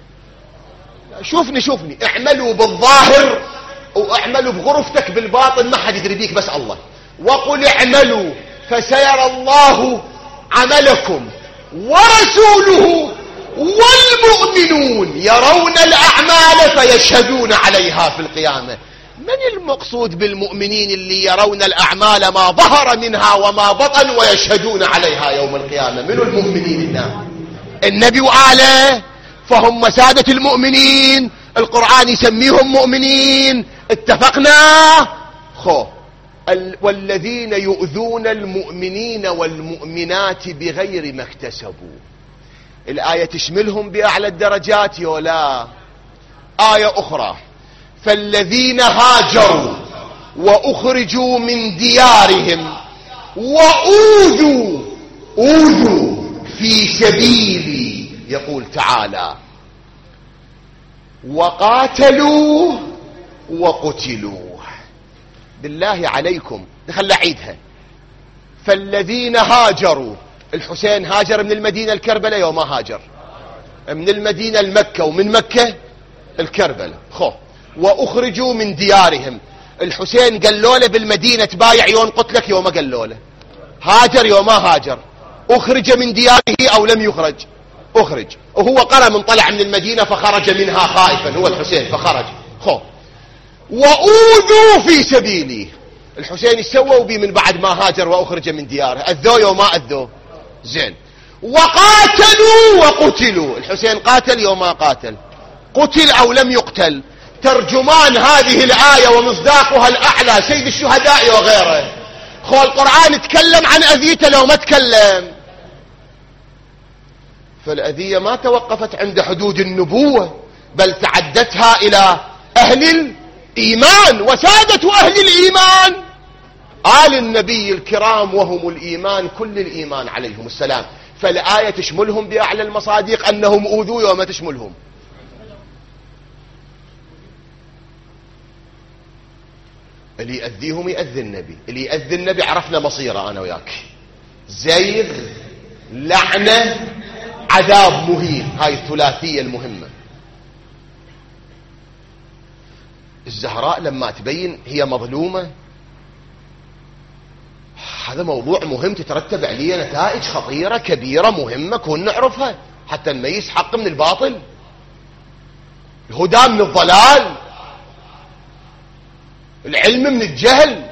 شوفني اعملوا بالظاهر واعملوا بغرفتك بالباطن، ما حد يدري بيك بس الله. وقل اعملوا فسيرى الله عملكم ورسوله والمؤمنون يرون الأعمال فيشهدون عليها في القيامة. من المقصود بالمؤمنين اللي يرون الأعمال ما ظهر منها وما بطن ويشهدون عليها يوم القيامة؟ من المؤمنين هنا؟ النبي وآله، فهم سادة المؤمنين، القرآن يسميهم مؤمنين، اتفقنا. والذين يؤذون المؤمنين والمؤمنات بغير ما اكتسبوا، الآية تشملهم بأعلى الدرجات يولا. آية أخرى: فالذين هاجروا وأخرجوا من ديارهم وأوذوا في سبيلي، يقول تعالى: وقاتلوا وقتلوا. بالله عليكم خلنا أعيدها: فالذين هاجروا، الحسين هاجر من المدينة الكربلة يوم ما هاجر من المدينة المكة، ومن مكة الكربلة. وأخرجوا من ديارهم، الحسين قالوا له بالمدينة تبايع يوم قتلك، يوم ما قالوا له. هاجر يوم ما هاجر، أخرج من دياره أو لم يخرج؟ أخرج، وهو قرأ من طلع من المدينة فخرج منها خائفا، هو الحسين فخرج. وأوذوا في سبيلي، الحسين يسووا بي من بعد ما هاجر وأخرج من دياره؟ أذوا يوم ما أذوا؟ زين. وقاتلوا وقتلوا. الحسين قاتل يوم ما قاتل، قتل أو لم يقتل. ترجمان هذه الآية ومصداقها الأعلى سيد الشهداء وغيره. خو القرآن تكلم عن أذيته لو ما تكلم. فالأذية ما توقفت عند حدود النبوة، بل تعدتها إلى أهل الإيمان وسادة أهل الإيمان آل النبي الكرام، وهم الإيمان كل الإيمان عليهم السلام. فالآية تشملهم بأعلى المصادق أنهم أوذوا وما تشملهم. اللي يأذيهم يأذي النبي، اللي يأذي النبي عرفنا مصيره أنا وياك، زيغ، لعنة، عذاب مهين. هاي الثلاثية المهمة. الزهراء لما تبين هي مظلومة، هذا موضوع مهم تترتب عليه نتائج خطيرة كبيرة مهمة كون نعرفها حتى نميز حق من الباطل، الهدى من الضلال، العلم من الجهل.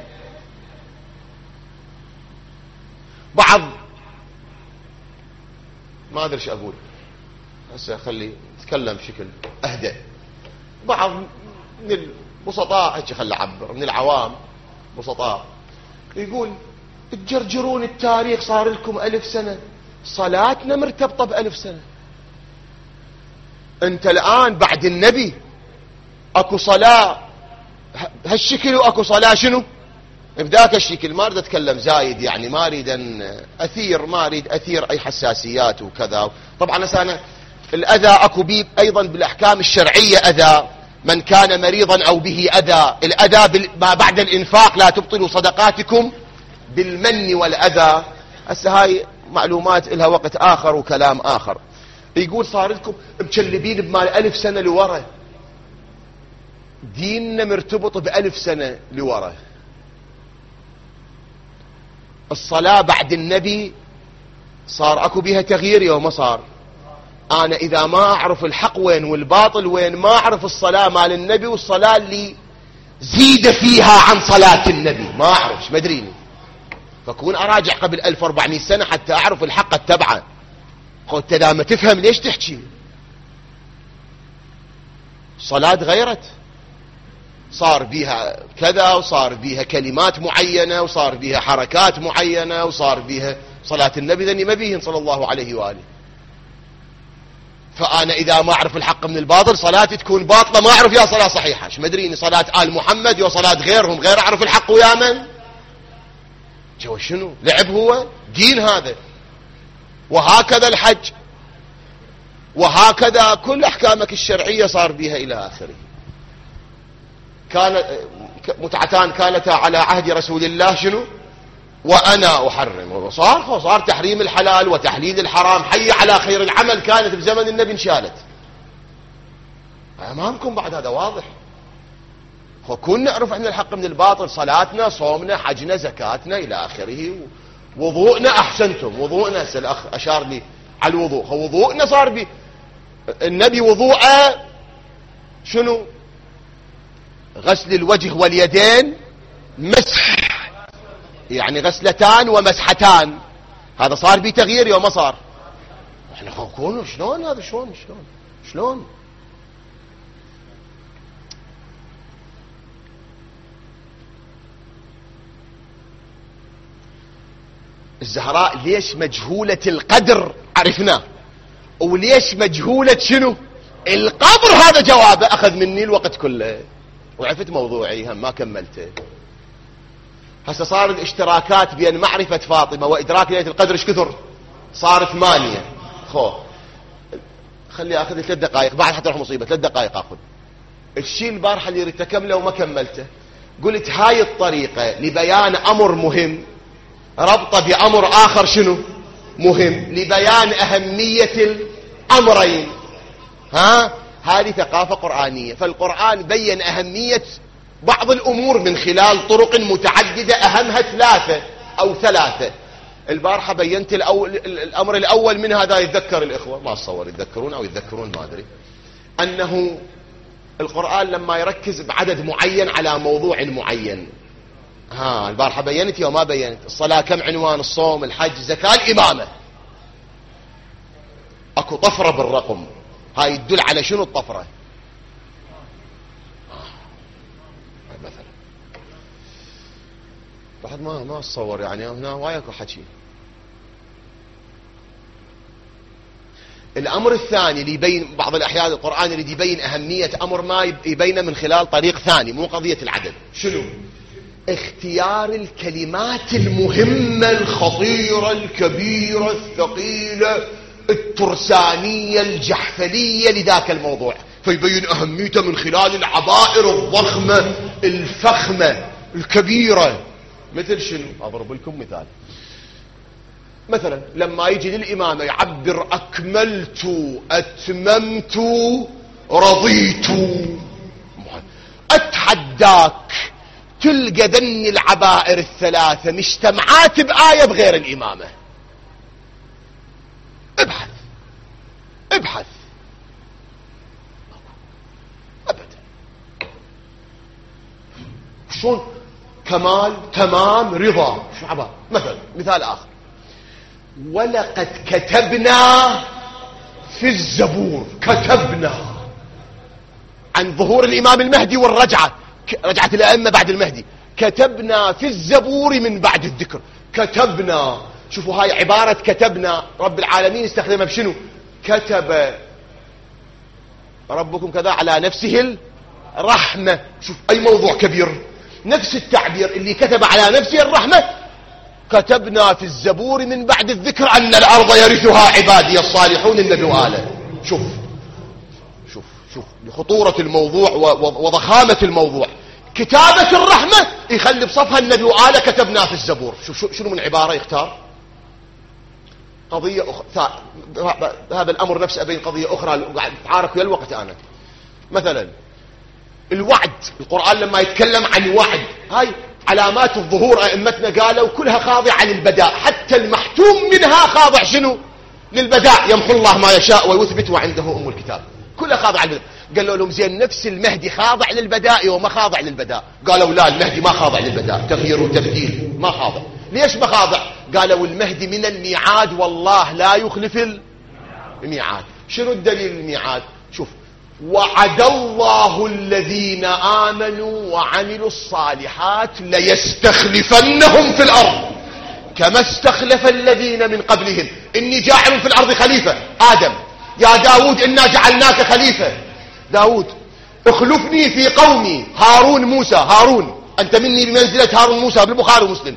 بعض ما أدري ايش أقول هسه، خلي نتكلم بشكل أهدى. بعض من البسطاء هيك خلي أعبر، من العوام بسطاء، يقول تجرجرون التاريخ صار لكم 1000 سنة، صلاتنا مرتبطة ب1000 سنة. أنت الآن بعد النبي أكو صلاة هالشكل وأكو صلاة شنو بذاك الشكل. ما أريد أتكلم زايد، يعني ما أريد أن أثير، ما أريد أثير أي حساسيات وكذا. طبعا أنا الأذى أكو بيه أيضا بالأحكام الشرعية أذى، من كان مريضا أو به أذى. الأذى ما بعد الإنفاق، لا تبطلوا صدقاتكم بالمن والأذى. هسه هاي معلومات لها وقت آخر وكلام آخر. يقول صار لكم مكلبين بمال 1000 سنة لورا، ديننا مرتبط ب1000 سنة لورا. الصلاة بعد النبي صار اكو بيها تغيير يوم ما صار. انا اذا ما اعرف الحق وين والباطل وين، ما اعرف الصلاة مال النبي والصلاة اللي زيد فيها عن صلاة النبي، ما اعرفش، ما ادريني. فكون اراجع قبل 1400 سنة حتى اعرف الحق اتبعه. قلت اذا ما تفهم ليش تحكي؟ صلاة غيرت، صار بيها كذا، وصار بيها كلمات معينة، وصار بيها حركات معينة، وصار بيها صلاة النبي ذني ما بيهن صلى الله عليه وآله. فأنا إذا ما أعرف الحق من الباطل صلاتي تكون باطلة، ما أعرف يا صلاة صحيحة. ايش مدريني صلاة آل محمد يا صلاة غيرهم، غير أعرف الحق ويا من جو شنو لعب هو دين هذا. وهكذا الحج، وهكذا كل أحكامك الشرعية صار بها إلى آخره. كان متعتان كانتا على عهد رسول الله شنو وأنا أحرم، وصار تحريم الحلال وتحليل الحرام. حي على خير العمل كانت بزمن النبي انشالت أمامكم بعد، هذا واضح. كنا نعرف احنا الحق من الباطل، صلاتنا، صومنا، حجنا، زكاتنا إلى آخره. وضوءنا، أحسنتم، وضوءنا الأخ أشار لي على الوضوء. وضوءنا صار بي النبي وضوءه شنو؟ غسل الوجه واليدين، مسح، يعني غسلتان ومسحتان. هذا صار بيه تغيير يوم ما صار. احنا نكون شلون هذا؟ شلون الزهراء ليش مجهولة القدر عرفناه، وليش مجهولة شنو القبر؟ هذا جوابه أخذ مني الوقت كله وعرفت موضوعي هم ما كملته. هسه صار الاشتراكات بين معرفة فاطمة وإدراك ليلة القدر ايش كثر؟ صار 8. خلي اخذ 3 دقائق بعد حتى اروح مصيبة. 3 دقائق اخذ الشيء البارحة اللي اريد اكمله وما كملته. قلت هاي الطريقة لبيان امر مهم ربطه بامر اخر شنو مهم، لبيان اهمية الامرين. هذه ثقافة قرآنية. فالقرآن بين اهمية بعض الامور من خلال طرق متعددة، اهمها 3 أو 3. البارحة بينت الامر الاول من هذا. يتذكر الاخوة ما اتصور يتذكرون او يتذكرون ما ادري، انه القرآن لما يركز بعدد معين على موضوع معين. البارحة بينت وما بينت الصلاة كم عنوان، الصوم، الحج، الزكاة، الامامة. اكو طفرة بالرقم. هاي تدل على شنو الطفرة؟ مثلا بعد ما اتصور يعني هنا وايد اكو حكي. الامر الثاني اللي يبين بعض الاحيان القرآن اللي يبين اهمية امر ما يبينه من خلال طريق ثاني، مو قضية العدد. شنو؟ اختيار الكلمات المهمة الخطيرة الكبيرة الثقيلة الترسانية الجحفلية لذاك الموضوع، فيبين اهميته من خلال العبائر الضخمة الفخمة الكبيرة. مثل شنو؟ اضرب لكم مثال. مثلا لما يجي للإمام يعبر اكملت اتممت رضيت، اتحداك تلقى ذني العبائر الثلاثة مجتمعات بآية بغير الإمامة. ابحث ابدا. شلون؟ كمال تمام رضا شو عبارة. مثلا مثال اخر، ولقد كتبنا في الزبور، كتبنا عن ظهور الامام المهدي والرجعة، رجعة الائمة بعد المهدي، كتبنا في الزبور من بعد الذكر. كتبنا، شوفوا هاي عبارة كتبنا رب العالمين استخدمها بشنو؟ كتب ربكم كذا على نفسه الرحمة. شوف اي موضوع كبير، نفس التعبير اللي كتب على نفسه الرحمة. كتبنا في الزبور من بعد الذكر ان الارض يرثها عبادي الصالحون النبي وآله. شوف شوف شوف لخطورة الموضوع وضخامة الموضوع. كتابة الرحمة يخلي بصفها النبي وآله كتبنا في الزبور. شوف شنو من عبارة يختار. قضية هذا الأمر نفسه أبين قضية أخرى تعارك ويا الوقت. أنا مثلا الوعد، القرآن لما يتكلم عن وعد، هاي علامات الظهور أئمتنا قالوا كلها خاضعة للبداء، حتى المحتوم منها خاضع شنو؟ للبداء. يمحو الله ما يشاء ويثبت وعنده أم الكتاب، كلها خاضعة للبداء. قالوا لهم زين نفس المهدي خاضع للبداء وما خاضع للبداء؟ قالوا لا، المهدي ما خاضع للبداء، تغيير وتبديل ما خاضع. ليش ما خاضع؟ قالوا المهدي من الميعاد والله لا يخلف الميعاد. شنو الدليل الميعاد؟ شوف، وعد الله الذين آمنوا وعملوا الصالحات ليستخلفنهم في الأرض كما استخلف الذين من قبلهم إني جاعل في الأرض خليفة. آدم يا داود إنا جعلناك خليفة. داود اخلفني في قومي. هارون موسى، هارون أنت مني بمنزلة هارون موسى بالبخاري ومسلم.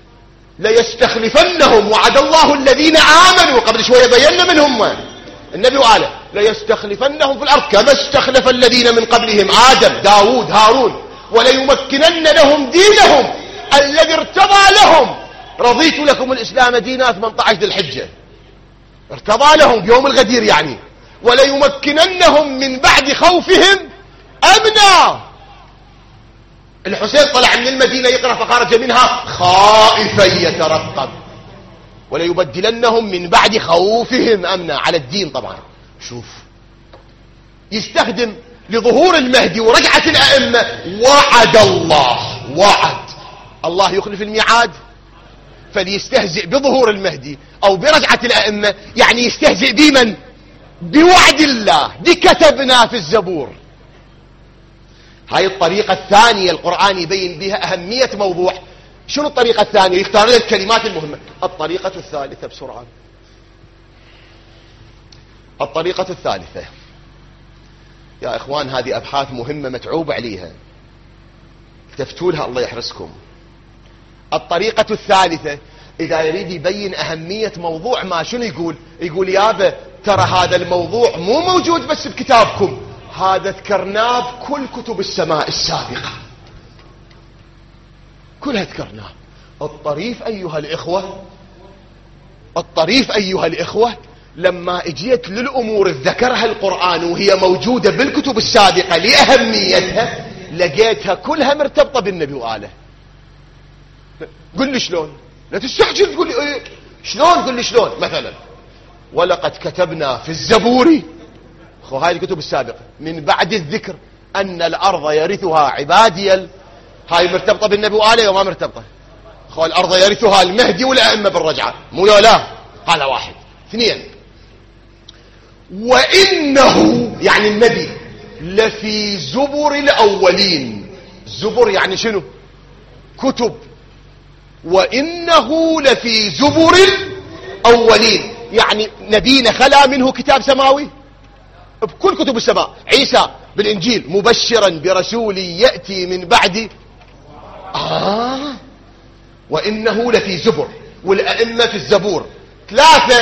ليستخلفنهم، وعد الله الذين آمنوا، قبل شوية بينا من هم النبي وآله، ليستخلفنهم في الأرض كما استخلف الذين من قبلهم آدم داود هارون وليمكنن لهم دينهم الذي ارتضى لهم. رضيت لكم الإسلام دينا 18 ذي الحجة، ارتضى لهم بيوم الغدير يعني. وليمكننهم من بعد خوفهم أمنا. الحسين طلع من المدينة يقرأ فخرج منها خائفا يترقب. وليبدلنهم من بعد خوفهم أمنا، على الدين طبعا. شوف، يستخدم لظهور المهدي ورجعة الأئمة وعد الله. وعد الله يخلف الميعاد، فليستهزئ بظهور المهدي أو برجعة الأئمة يعني يستهزئ بمن؟ بوعد الله. دي كتبنا في الزبور. هاي الطريقة الثانية القرآن يبين بها أهمية موضوع. شنو الطريقة الثانية؟ يختار لك الكلمات المهمة. الطريقة الثالثة بسرعة. الطريقة الثالثة يا إخوان، هذه أبحاث مهمة متعوب عليها، التفتوا لها الله يحرسكم. الطريقة الثالثة إذا يريد يبين أهمية موضوع ما، شنو يقول؟ يقول يابا ترى هذا الموضوع مو موجود بس بكتابكم، هذا ذكرناه بكل كتب السماء السابقة، كلها ذكرناه. الطريف أيها الإخوة، الطريف أيها الإخوة، لما اجيت للأمور ذكرها القرآن وهي موجودة بالكتب السابقة لأهميتها، لقيتها كلها مرتبطة بالنبي وآله. قل لي شلون؟ لا تستعجل تقول لي ايه شلون. قل لي شلون. مثلا ولقد كتبنا في الزبور، هاي الكتب السابقة، من بعد الذكر أن الأرض يرثها عبادي هاي مرتبطة بالنبي وآله وما مرتبطة؟ الأرض يرثها المهدي والأئمة بالرجعة، مو لا. هذا واحد. اثنين، وإنه يعني النبي لفي زبر الأولين. زبر يعني شنو؟ كتب. وإنه لفي زبر الأولين يعني نبينا خلا منه كتاب سماوي بكل كتب السماء. عيسى بالإنجيل مبشرا برسول يأتي من بعد وإنه لفي زبر، والأئمة في الزبور 3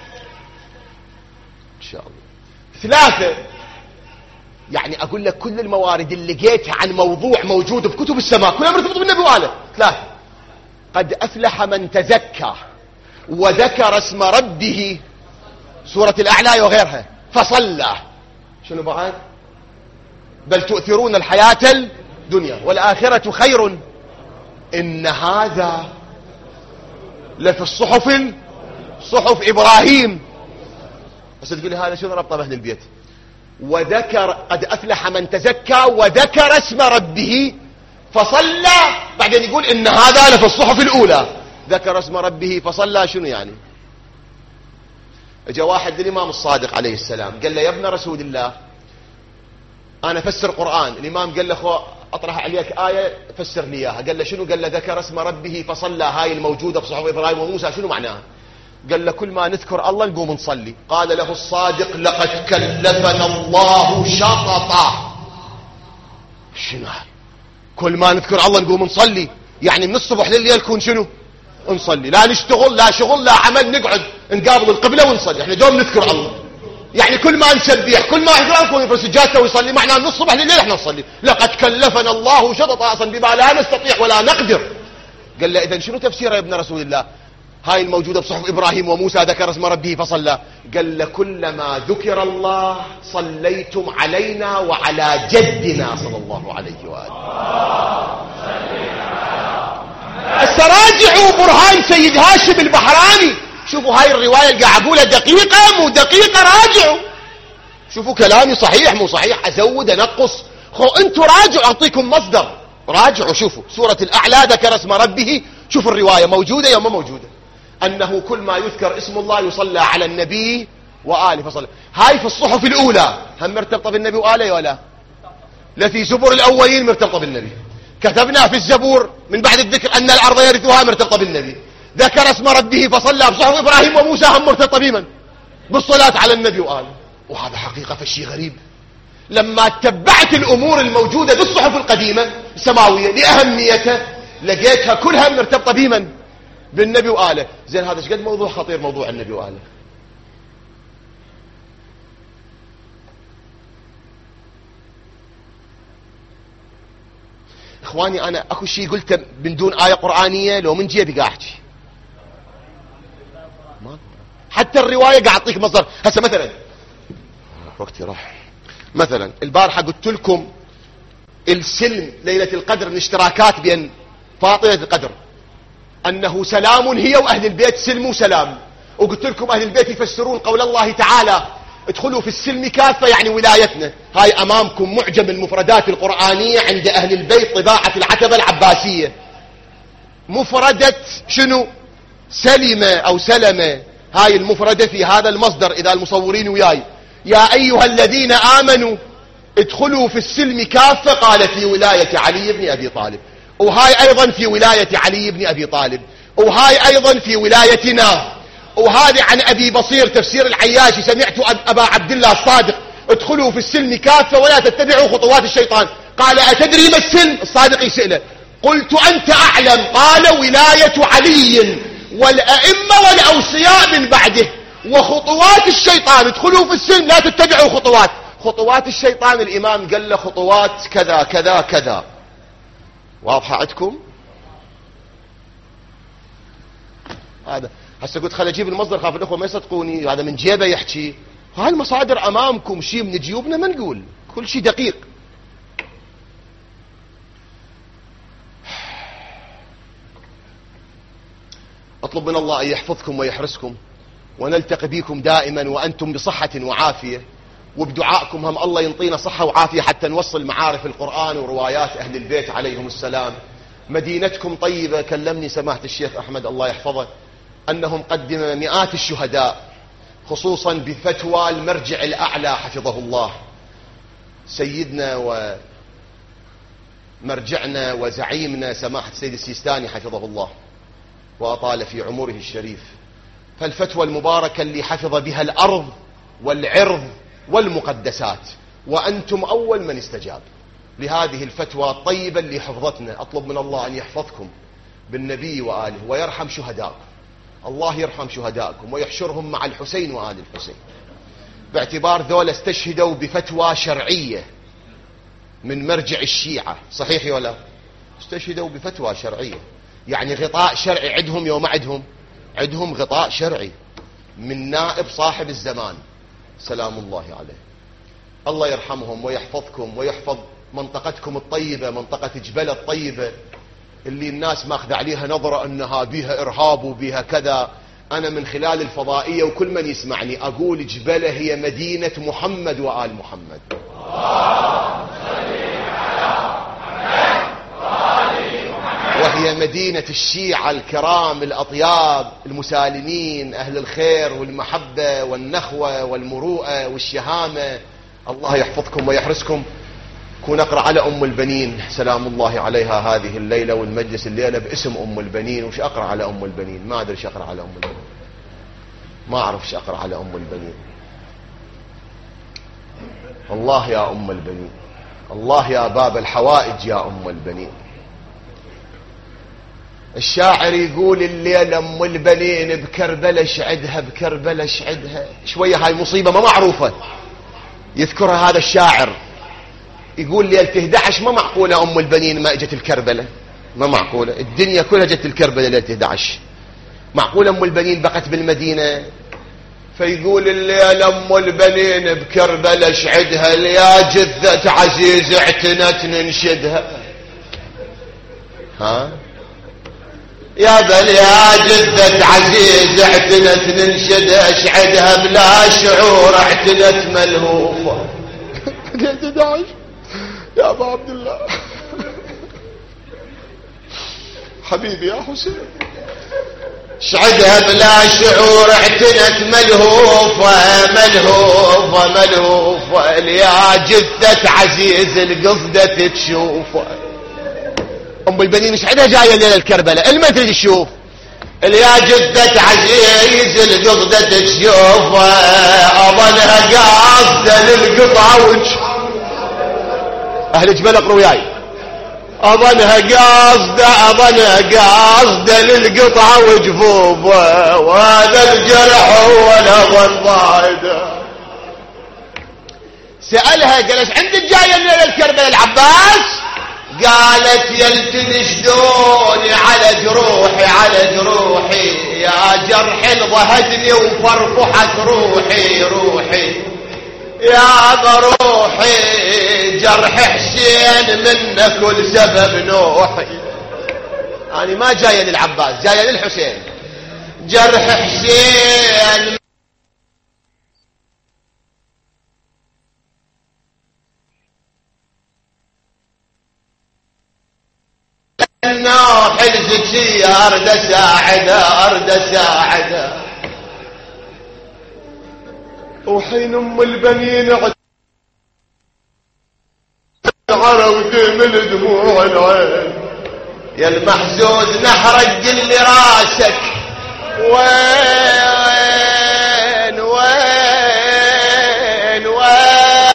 إن شاء الله 3. يعني أقول لك كل الموارد اللي لقيتها عن موضوع موجود في كتب السماء كلها مرتبطة بالنبي وآله. 3. قد أفلح من تزكى وذكر اسم ربه، سورة الأعلى وغيرها، فصلى. شنو بعد؟ بل تؤثرون الحياة الدنيا والآخرة خير إن هذا لفي الصحف، صحف إبراهيم. بس تقول لي هذا شنو ربطه بأهل البيت؟ وذكر قد أفلح من تزكى وذكر اسم ربه فصلى، بعدين يقول إن هذا لفي الصحف الأولى. ذكر اسم ربه فصلى شنو يعني؟ اجا واحد للإمام الصادق عليه السلام قال له يا ابن رسول الله أنا فسر قرآن. الإمام قال له خو أطرح عليك آية فسر لي إياها. قال له شنو؟ قال له ذكر اسم ربه فصلى، هاي الموجودة في صحف إبراهيم وموسى شنو معناها؟ قال له كل ما نذكر الله نقوم نصلي. قال له الصادق لقد كلفنا الله شططا. شنو هاي؟ كل ما نذكر الله نقوم نصلي، يعني من الصبح لليل كون شنو؟ نصلي، لا نشتغل لا شغل لا عمل، نقعد نقابل القبلة ونصلي. احنا دوم نذكر الله، يعني كل ما نسبح كل ما احنا نكون في سجادته ويصلي، معناه من الصبح لليل احنا نصلي. لقد كلفنا الله شططا اصلا بما لا نستطيع ولا نقدر. قال له اذا شنو تفسيره يا ابن رسول الله؟ هاي الموجودة بصحف إبراهيم وموسى ذكر اسم ربه فصلى. قال له كلما ذكر الله صليتم علينا وعلى جدنا صلى الله عليه وآله. استراجعوا برهان سيد هاشم البحراني، شوفوا هاي الرواية اللي قاعد أقولها دقيقة مو دقيقة، راجعوا شوفوا كلامي صحيح مو صحيح، أزود أنقص، أنتوا راجعوا أعطيكم مصدر، راجعوا شوفوا سورة الأعلى ذكر اسم ربه، شوفوا الرواية موجودة يا ما موجودة، أنه كل ما يذكر اسم الله يصلى على النبي وآله فصلى. هاي في الصحف الأولى هم مرتبطة بالنبي وآله ولا لفي زبر الأولين مرتبطة بالنبي. كتبنا في الزبور من بعد الذكر أن الأرض يرثها مرتبطة بالنبي. ذكر اسم ربه فصلى بصحف إبراهيم وموسى هم مرتبطة بمن؟ بالصلاة على النبي وآله. وهذا حقيقة فشي غريب، لما تبعت الأمور الموجودة بالصحف القديمة السماوية لأهميتها لقيتها كلها مرتبطة بمن؟ بالنبي وآله. زين هذا شقد موضوع خطير موضوع النبي وآله. اخواني انا اكو شيء قلته من دون آية قرآنية لو من جيبي قاعد احكي، حتى الرواية قاعد اعطيك مصدر. هسه مثلا وقتي راح، مثلا البارحة قلت لكم السلم ليلة القدر الاشتراكات بين فاطمة القدر أنه سلام هي وأهل البيت سلم وسلام، وقلت لكم أهل البيت يفسرون قول الله تعالى ادخلوا في السلم كافة يعني ولايتنا. هاي أمامكم معجم المفردات القرآنية عند أهل البيت طباعة العتبة العباسية، مفردة شنو؟ سلمة أو سلمة، هاي المفردة في هذا المصدر إذا المصورين وياي. يا أيها الذين آمنوا ادخلوا في السلم كافة، قال في ولاية علي بن أبي طالب، وهاي أيضا في ولاية علي بن أبي طالب، وهاي أيضا في ولايتنا، وهذا عن أبي بصير تفسير العياشي سمعت أبا عبد الله الصادق ادخلوا في السلم كافة ولا تتبعوا خطوات الشيطان. قال أتدري ما السلم؟ الصادق يسأله، قلت أنت أعلم، قال ولاية علي والأئمة والأوصياء من بعده وخطوات الشيطان. ادخلوا في السلم لا تتبعوا خطوات الشيطان. الإمام قال له خطوات كذا كذا كذا. واضحة عندكم؟ هذا هسه قلت خل اجيب المصدر خاف الاخوه ما يصدقوني، هذا من جيبه يحكي. هاي المصادر امامكم، شيء من جيوبنا ما نقول، كل شيء دقيق. اطلب من الله ان يحفظكم ويحرسكم ونلتقي بكم دائما وانتم بصحة وعافية، وبدعائكم هم الله ينطينا صحة وعافية حتى نوصل معارف القرآن وروايات اهل البيت عليهم السلام. مدينتكم طيبة، كلمني سماحة الشيخ احمد الله يحفظه انهم قدم مئات الشهداء خصوصا بفتوى المرجع الأعلى حفظه الله، سيدنا ومرجعنا وزعيمنا سماحة السيد السيستاني حفظه الله وأطال في عمره الشريف. فالفتوى المباركة اللي حفظ بها الأرض والعرض والمقدسات، وأنتم أول من استجاب لهذه الفتوى الطيبة اللي حفظتنا. أطلب من الله أن يحفظكم بالنبي وآله ويرحم شهداءكم. الله يرحم شهداءكم ويحشرهم مع الحسين وآل الحسين، باعتبار ذولا استشهدوا بفتوى شرعية من مرجع الشيعة. صحيح ولا؟ استشهدوا بفتوى شرعية، يعني غطاء شرعي عندهم. يوم عندهم غطاء شرعي من نائب صاحب الزمان سلام الله عليه. الله يرحمهم ويحفظكم ويحفظ منطقتكم الطيبة، منطقة جبلة الطيبة اللي الناس ماخذ عليها نظرة أنها بيها إرهاب وبيها كذا. أنا من خلال الفضائية وكل من يسمعني أقول جبلة هي مدينة محمد وآل محمد. وهي مدينة الشيعة الكرام الأطياب المسالمين أهل الخير والمحبة والنخوة والمروءة والشهامة. الله يحفظكم ويحرسكم. كون أقرأ على أم البنين سلام الله عليها هذه الليلة والمجلس الليلة باسم أم البنين. وش أقرأ على أم البنين؟ ما أدري ايش أقرأ على أم البنين، ما أعرف ايش أقرأ على أم البنين. الله يا أم البنين، الله يا باب الحوائج يا أم البنين. الشاعر يقول الليلة أم البنين بكربلة شعدها، بكربلة شعدها. شوية هاي مصيبة ما معروفة يذكرها هذا الشاعر. يقول ليلة 11 ما معقولة أم البنين ما اجت الكربلة، ما معقولة. الدنيا كلها جت الكربلة ليلة 11، معقولة أم البنين بقت بالمدينة؟ فيقول الليلة أم البنين بكربلة شعدها، يا جثة عزيز اعتنت ننشدها. ها يا بل يا جثة عزيز اعتنت ننشدها، اشعدها بلا شعور اعتنت ملهوفة. يا أبا عبد الله حبيبي يا حسين، شعدها بلا شعور اعتنت ملهوفة ملهوفة ملهوفة، يا جثة عزيز القصدة تشوفه. أم البنين شعدها جاية ليلة الكربلة، ما تريد تشوف. يا جثة عزيز القصدة تشوفه، أظنها قاصدة للقطع وجه. أهل جبل اقروا وياي. أظنها قاصدة للقطعة وجفوفه، وهذا الجرح هو الأظن ضايده. سألها قالت عندك جاية الليلة الكربلة العباس؟ قالت يلتني شدوني على جروحي على جروحي، يا جرح ضهدني وفرفحت روحي روحي، يا بروحي جرح حسين منك كل سبب نوحي. يعني ما جاية للعباس، جاية للحسين. جرح حسين نوح الزكية أرد ساعدة أرد ساعدة. وحين أم البنين عرض من دموع العين، يا المحزوز نحرق قل لي راسك وين وين وين.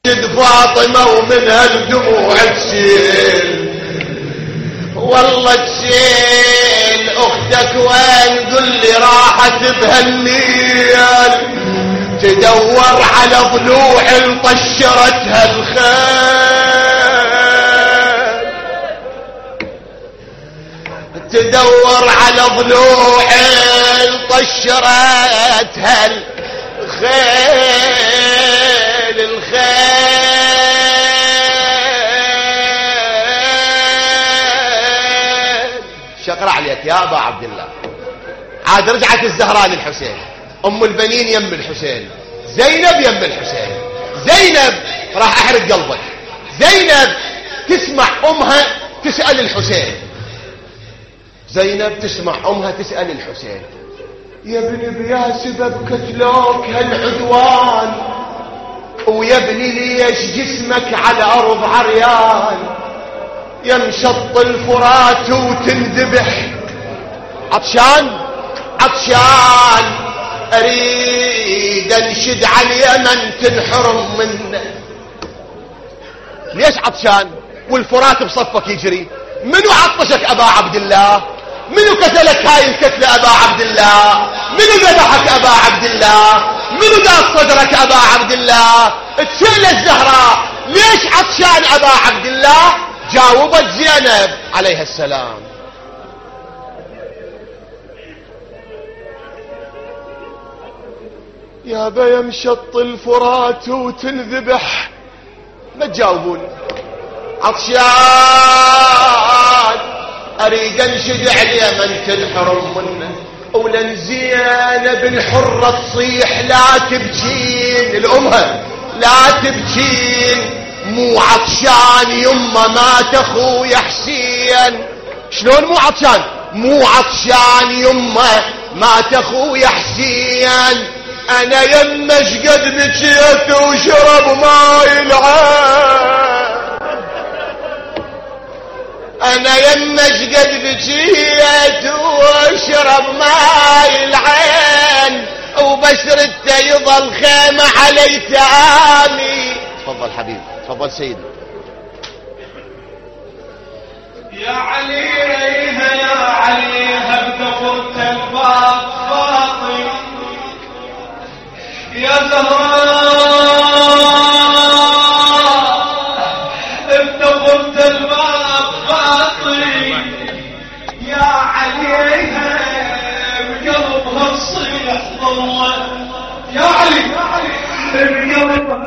جد فاطمة ومنها الدموع تسيل، والله تسيل اختك وين؟ قل لي راحت بهالليل، تدور على ضلوع طشرتها الخيل، تدور على ضلوع طشرتها الخيل، الخيل. شقرا عليك يا ابا عبد الله. عاد رجعت الزهراء للحسين، ام البنين يم الحسين، زينب يم الحسين. زينب راح احرق قلبك، زينب تسمع امها تسأل الحسين، زينب تسمع امها تسأل الحسين: يا ابني بيا سبب قتلوك هالعدوان، ويا ابني ليش جسمك على ارض عريان، يا مشط الفرات وتندبح، عطشان عطشان اريد انشد على اليمن تنحرم منه. ليش عطشان والفرات بصفك يجري؟ منو عطشك ابا عبد الله؟ منو كسلك هاي الكتلة ابا عبد الله؟ منو ذبحك ابا عبد الله؟ منو داس صدرك ابا عبد الله؟ تسأل الزهراء ليش عطشان ابا عبد الله؟ جاوبت زينب عليها السلام: يا بيا مشط الفرات وتنذبح. ما تجاوبون؟ عطشان اريد انشد عليه من تنحرم منه، ولن زينب الحرة تصيح لا تبكين، الامها لا تبكين، مو عطشان يما مات اخويا حسين. شلون مو عطشان؟ مو عطشان يما مات اخويا حسين، انا يما شقد بكيت وشرب ماي العين، انا يما شقد بكيت وشرب ماي العين، وبشرته يظل خيمة علي تامي. تفضل حبيبي، تفضل سيدي. يا عليها يا عليها بتفرت الباب فاطي، يا زهراء بتفرت الباب فاطي، يا عليها بقلبها تصيح ضوء، يا علي بقلبها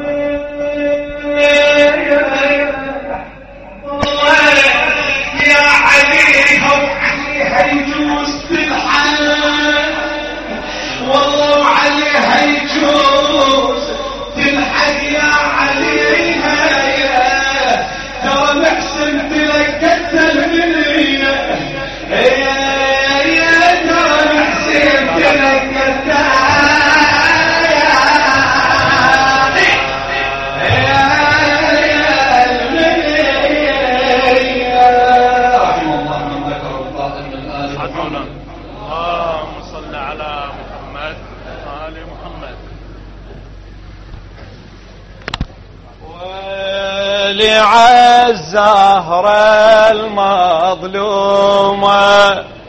يا عليها وعليها يجوز تلحن، والله وعليها يجوز تلحن، يا عليها يا ترى محسن تلقت المنية، يا ترى محسن تلقت لعالزهرة المظلومة